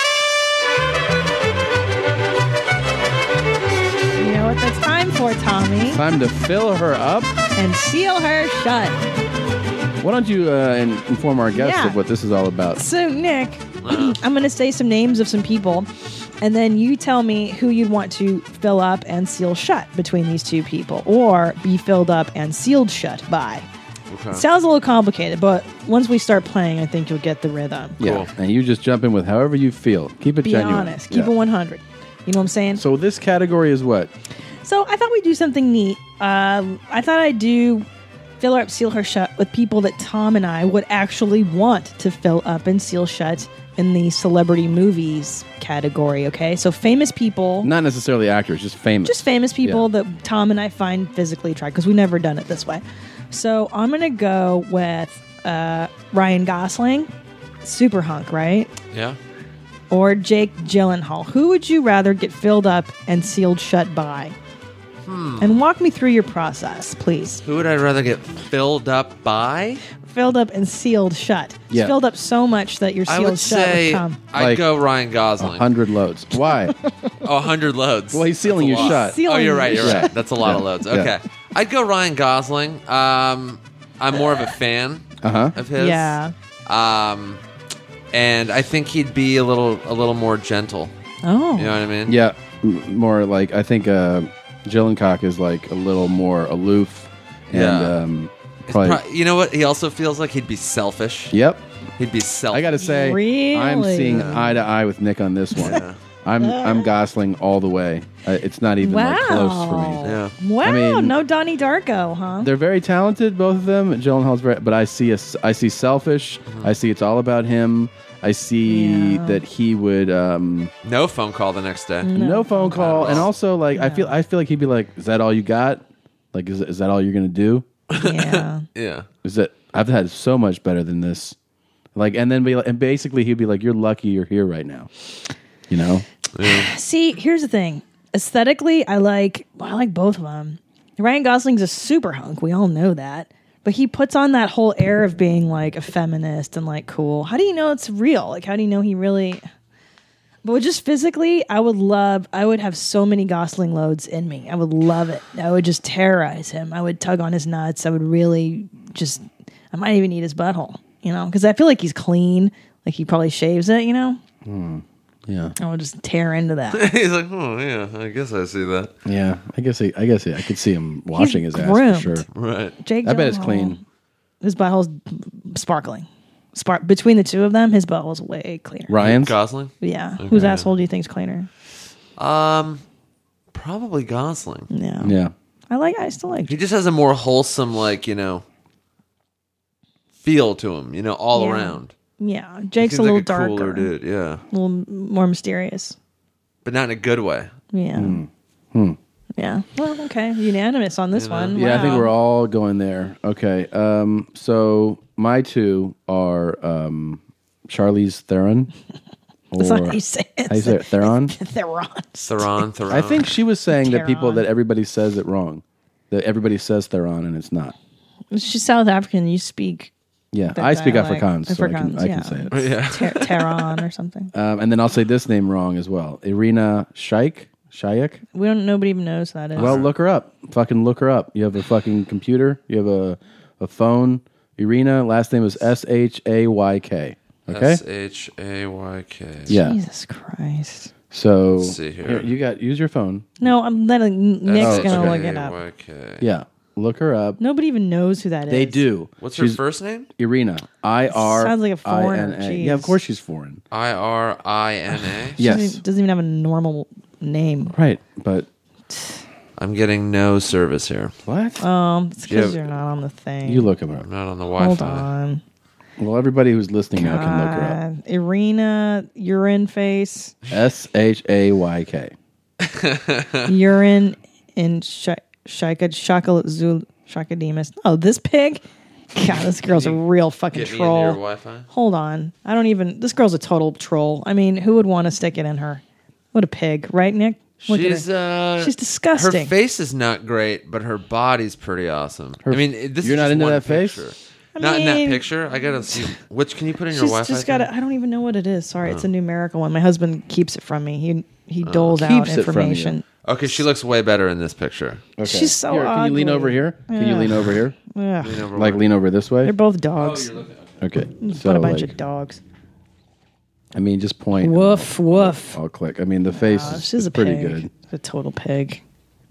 You know what that's time for, Tommy? Time to fill her up and seal her shut. Why don't you uh, in- inform our guests Yeah. of what this is all about? So, Nick, I'm going to say some names of some people, and then you tell me who you'd want to fill up and seal shut between these two people, or be filled up and sealed shut by. Okay. Sounds a little complicated, but once we start playing, I think you'll get the rhythm. Yeah, and you just jump in with however you feel. Keep it Be genuine. honest. Keep Yeah. it one hundred. You know what I'm saying? So this category is what? So I thought we'd do something neat. Uh, I thought I'd do fill her up, seal her shut with people that Tom and I would actually want to fill up and seal shut in the celebrity movies category, okay? So famous people. Not necessarily actors, just famous. Just famous people that Tom and I find physically attractive, because we've never done it this way. So I'm going to go with uh, Ryan Gosling, super hunk, right? Yeah. Or Jake Gyllenhaal. Who would you rather get filled up and sealed shut by? Hmm. And walk me through your process, please. Who would I rather get filled up by? Filled up and sealed shut. It's Yeah. filled up so much that you're I sealed would shut say with cum. I'd go Ryan Gosling. A hundred loads. Why? Oh, a hundred loads. Well, he's sealing That's a you lot. shut. Oh, Sealing you're right. you You're shut. right. That's a lot Yeah. of loads. Yeah. Okay, I'd go Ryan Gosling. Um, I'm more of a fan Uh-huh. of his. Yeah. Um, and I think he'd be a little a little more gentle. Oh. You know what I mean? Yeah, m- more like I think uh, Gyllenhaal is like a little more aloof. And, Yeah. um, It's probably, pro- you know what? He also feels like he'd be selfish. Yep. He'd be selfish. I got to say, I'm Really? seeing eye to eye with Nick on this one. I'm I'm Gosling all the way. Uh, it's not even like close for me. Yeah. Wow, I mean, no Donnie Darko, huh? They're very talented, both of them. Gyllenhaal's very, but I see a, s- I see selfish. I see it's all about him. I see Yeah. that he would um, No phone call the next day. no, phone call, and also like I feel I feel like he'd be like, "Is that all you got? Like, is is that all you're gonna do? Yeah. Yeah. Is that I've had so much better than this? Like, and then be like, and basically he'd be like, "You're lucky you're here right now." You know? See, here's the thing. Aesthetically, I like well, I like both of them. Ryan Gosling's a super hunk. We all know that. But he puts on that whole air of being like a feminist and like cool. How do you know it's real? Like, how do you know he really... But just physically, I would love, I would have so many Gosling loads in me. I would love it. I would just terrorize him. I would tug on his nuts. I would really just, I might even eat his butthole, you know? Because I feel like he's clean. Like he probably shaves it, you know? Hmm. Yeah. I would just tear into that. He's like, oh yeah, I guess I see that. Yeah. I guess he, I guess he, I could see him washing He's his groomed. ass for sure. Right. Jake I bet it's Gyllenhaal, clean. His butthole's sparkling. Spark between the two of them, his butthole's way cleaner. Ryan's Gosling. Yeah. Okay. Whose asshole do you think's cleaner? Um, probably Gosling. Yeah. Yeah. I like. I still like. He just has a more wholesome, like you know, feel to him. You know, all Yeah. around. Yeah. He Jake's a seems little like darker. cooler dude. Yeah, A little more mysterious. but not in a good way. Yeah. Hmm. Yeah. Well, okay. Unanimous on this one. Yeah, I think Wow. we're all going there. Okay. Um, so my two are um, Charlize Theron. That's not how you say it. How you say it? Theron? Theron. Theron, Theron. I think she was saying that people Theron. that everybody says it wrong. That everybody says Theron and it's not. She's South African. You speak. Yeah, the I speak dialect. Afrikaans, so I can, Afrikaans, I yeah. can say it. Oh, yeah. Ter- Tehran or something. Um, and then I'll say this name wrong as well. Irina Shayk. Shayk. We don't. Nobody even knows who that is. Well, look her up. Fucking look her up. You have a fucking computer. You have a a phone. Irina. Last name is S H A Y K. Okay. S H A Y K. Yeah. Jesus Christ. So Let's see here. you got use your phone. No, I'm letting Nick's Oh, gonna okay. look it up. Y K. Yeah, look her up. Nobody even knows who that is. They do. What's her She's first name? Irina. I R. Sounds like a foreigner. I N A. Yeah, of Jeez. course she's foreign. I R I N A. She Yes. doesn't, doesn't even have a normal name. Right, but I'm getting no service here. What? Um, it's Do you because have- you're not on the thing. You look him up. I'm not on the Hold Wi-Fi. on. Well, everybody who's listening now can look her up. God. Irina urine face. S H A Y K. Urine in Sh- Shaka Shaka Shakademus. Oh, this pig? God, this girl's a real fucking Get me into troll. your Wi-Fi? Hold on. I don't even. This girl's a total troll. I mean, who would want to stick it in her? What a pig, right, Nick? Look at She's her. uh, She's disgusting. Her face is not great, but her body's pretty awesome. Her- I mean, it- this you're is not just into one that face? picture. I Not in that mean- picture. I gotta see which. Can you put in your She's Wi-Fi? just got thing? it. I don't even know what it is. Sorry, it's Oh. a numerical one. My husband keeps it from me. He he Oh. doles out Keeps it from you. information. Okay, she looks way better in this picture. Okay. She's so Here, can you lean ugly. over here? Can you Ugh. lean over here? Ugh. Lean over Like where? lean over this way? They're both dogs. Okay. What So a bunch like, of dogs. I mean, just point. Woof woof. I'll click. I mean, the face Wow, is she's a pretty pig. good. A total pig.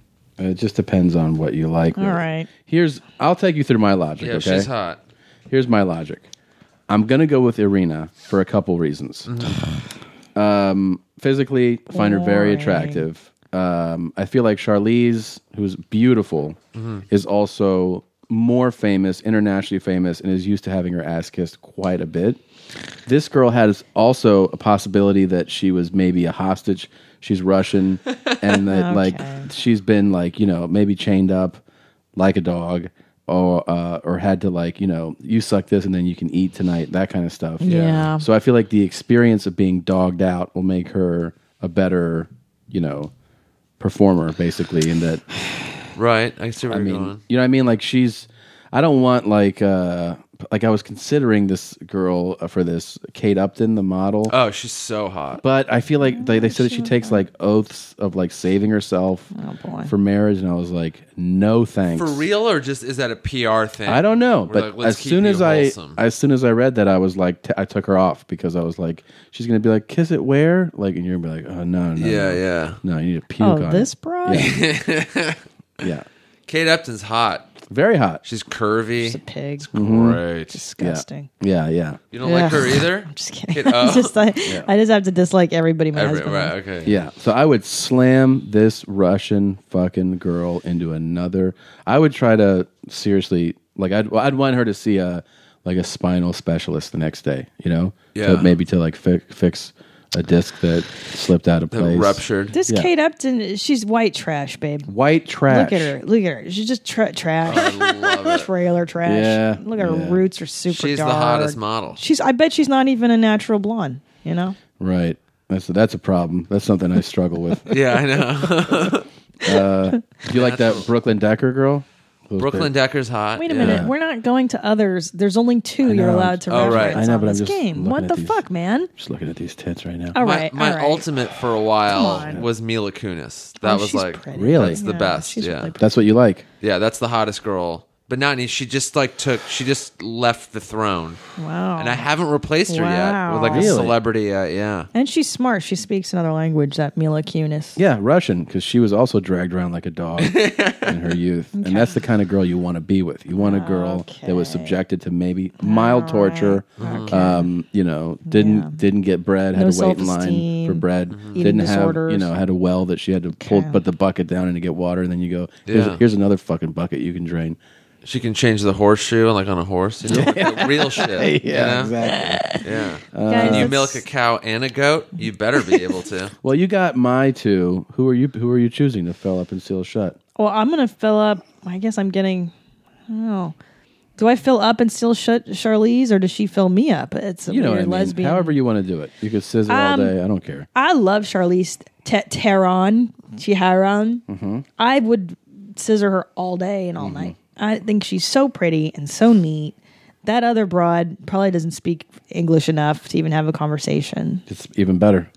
It just depends on what you like. All with it. right. Here's. I'll take you through my logic. Yeah, okay. she's hot. Here's my logic. I'm gonna go with Irina for a couple reasons. Mm-hmm. Um, physically, find her very Boring. attractive. Um, I feel like Charlize, who's beautiful, Mhm. is also more famous, internationally famous, and is used to having her ass kissed quite a bit. This girl has also a possibility that she was maybe a hostage. She's Russian, and that like she's been like you know maybe chained up like a dog, or uh, or had to like you know you suck this and then you can eat tonight, that kind of stuff. Yeah. So I feel like the experience of being dogged out will make her a better you know performer, basically. In that, Right. I see where I you're mean, going. you know what I mean? Like she's, I don't want like, uh, like I was considering this girl for this Kate Upton, the model. Oh, she's so hot. But I feel like they, they said that she takes like oaths of like saving herself for marriage, and I was like, no thanks. For real, or just is that a P R thing? I don't know, We're but like, let's as keep soon you as I wholesome. as soon as I read that, I was like, t- I took her off because I was like, she's gonna be like, kiss it where? Like, and you're gonna be like, oh no, no, Yeah, no. yeah. no, you need to puke Oh, on this it. broad? Yeah. yeah, Kate Upton's hot. very hot. She's curvy. She's a pig. Mhm. Great. Disgusting. Yeah, yeah. You don't like her Ugh. either? I'm just kidding. Kate- oh. I, just, like, Yeah. I just have to dislike everybody my Every- husband right, likes. okay. Yeah, so I would slam this Russian fucking girl into another. I would try to seriously, like, I'd I'd want her to see a like a spinal specialist the next day. You know, Yeah. to, maybe to like fi- fix a disc that slipped out of That place, ruptured. This Yeah. Kate Upton, she's white trash, babe. white trash. Look at her. Look at her. She's just tra- trash. I love it. Trailer trash. Yeah, Look at her yeah. roots are super She's dark. the hottest model. She's. I bet she's not even a natural blonde. You know. Right. That's that's a problem. That's something I struggle with. Yeah, I know. Uh, do you like that Brooklyn Decker girl? Those Brooklyn big- Decker's hot. Wait a yeah. minute. We're not going to others. There's only two I you're know. allowed to Oh, right. reference I know, on but I'm this just game. looking What at the these- fuck, man? Just looking at these tits right now. All My, right. my all right. ultimate for a while Come on. was Mila Kunis. That Oh, was she's like pretty. Really? that's the Yeah, best. she's Yeah, really pretty. That's what you like. yeah, that's the hottest girl. But not any. She just like took. She just left the throne, Wow. and I haven't replaced her yet with like a Really? celebrity. Yet. Yeah. And she's smart. She speaks another language. That Mila Kunis. Yeah, Russian, because she was also dragged around like a dog in her youth. And that's the kind of girl you want to be with. You want a girl that was subjected to maybe mild torture, um, you know, didn't Yeah. didn't get bread, had No to wait in line self-esteem, for bread, Eating didn't have, disorders. you know, had a well that she had to pull, Okay. put the bucket down and to get water, and then you go, here's, Yeah. here's another fucking bucket you can drain. She can change the horseshoe like on a horse. You know, like the real shit. you Yeah, know? exactly. Yeah. Uh, Guys, Can you let's- milk a cow and a goat? You better be able to. Well, you got my two. Who are you? Who are you choosing to fill up and seal shut? Well, I'm gonna fill up. I guess I'm getting. I don't know. Do I fill up and still shut Charlize, or does she fill me up? It's a You know what weird I mean. lesbian. However you want to do it. You could scissor all Um, day. I don't care. I love Charlize Te- Theron. Chiharon. Mm-hmm. I would scissor her all day and all night. I think she's so pretty and so neat. That other broad probably doesn't speak English enough to even have a conversation. It's even better.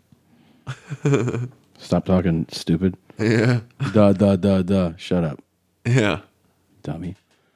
Stop talking stupid. Yeah. Duh, duh, duh, duh. Shut up, Yeah. dummy.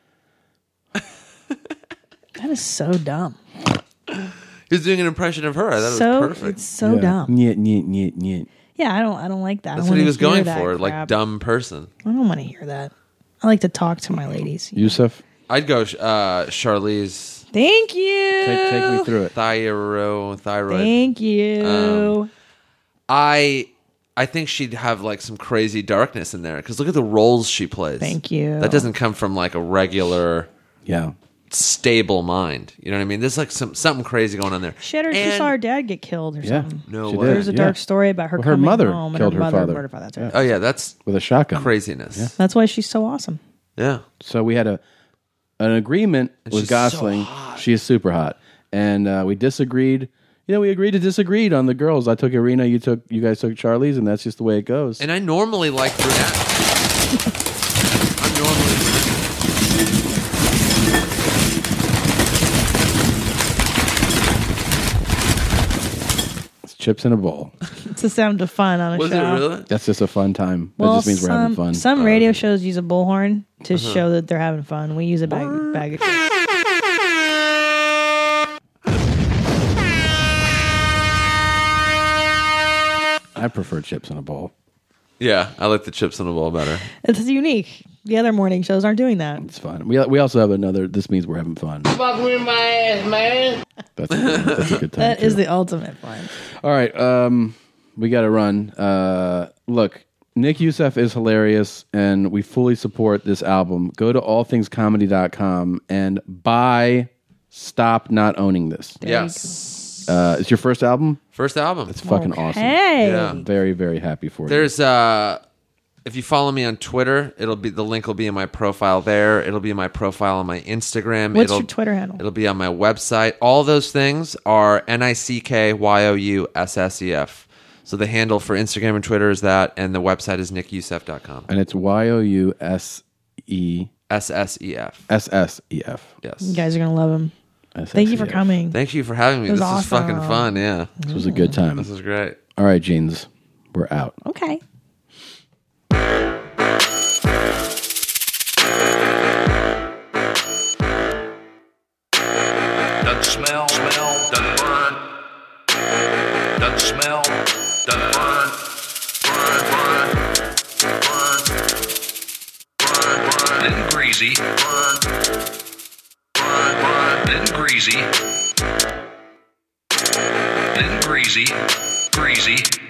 That is so dumb. He was doing an impression of her. I thought So it was perfect. it's so yeah. dumb. Nyet, nyet, nyet, nyet. Yeah, I don't. I don't like that. I That's don't what he wanna was hear going that for, like crap. dumb person. I don't want to hear that. I like to talk to my ladies. Yusuf, I'd go uh, Charlize. Thank you. take, take me through it. Thyro, thyroid. Thank you. Um, I I think she'd have like some crazy darkness in there because look at the roles she plays. Thank you. That doesn't come from like a regular, yeah, stable mind. You know what I mean? There's like some something crazy going on there. She had her, she And- saw her dad get killed or Yeah, something. No she way. did, There's a yeah. dark story about her Well, her coming mother home killed and her, her mother father. murdered her father. That's right. Oh yeah, that's with a shotgun. craziness. Yeah. That's why she's so awesome. Yeah. So we had a an agreement with she's so Gosling. She is super hot, and uh, we disagreed. You know, we agreed to disagreed on the girls. I took Irina, you took, you guys took Charlize, and that's just the way it goes. And I normally like brunette. I'm normally. It's chips in a bowl. It's the sound of fun on a Was it show. really? That's just a fun time. Well, that just means we're having some, fun. some radio shows use a bullhorn to Uh-huh. show that they're having fun. We use a bag, bag of chips. I prefer chips in a bowl. Yeah, I like the chips in the bowl better. It's unique. The other morning shows aren't doing that. It's fun. We we also have another. This means we're having fun. Fuck with my ass, man. That's a good, that's a good time. That is too. the ultimate fun. All right, um, we got to run. Uh, look, Nick Youssef is hilarious, and we fully support this album. Go to all things comedy dot com and buy Stop Not Owning This. Yes. Uh, it's your first album? First album. It's fucking awesome. Hey. Yeah. I'm very, very happy for you. There's uh if you follow me on Twitter, it'll be the link will be in my profile there. It'll be in my profile on my Instagram. What's it'll, your Twitter handle? It'll be on my website. All those things are N I C K Y O U S S E F. So the handle for Instagram and Twitter is that, and the website is nick youssef dot com. And it's Y O U S E S S E F. S S E F. Yes. You guys are going to love him. Thank you for coming. Thank you for having me. It was This is awesome. fucking fun. Yeah. This was a good time. This was great. All right, Jeans, we're out. Okay. Doesn't smell, smell, doesn't burn. Doesn't smell, doesn't burn. Burn, burn, burn, burn, burn. Little greasy. Burn, burn, burn. Little greasy. Little greasy, greasy.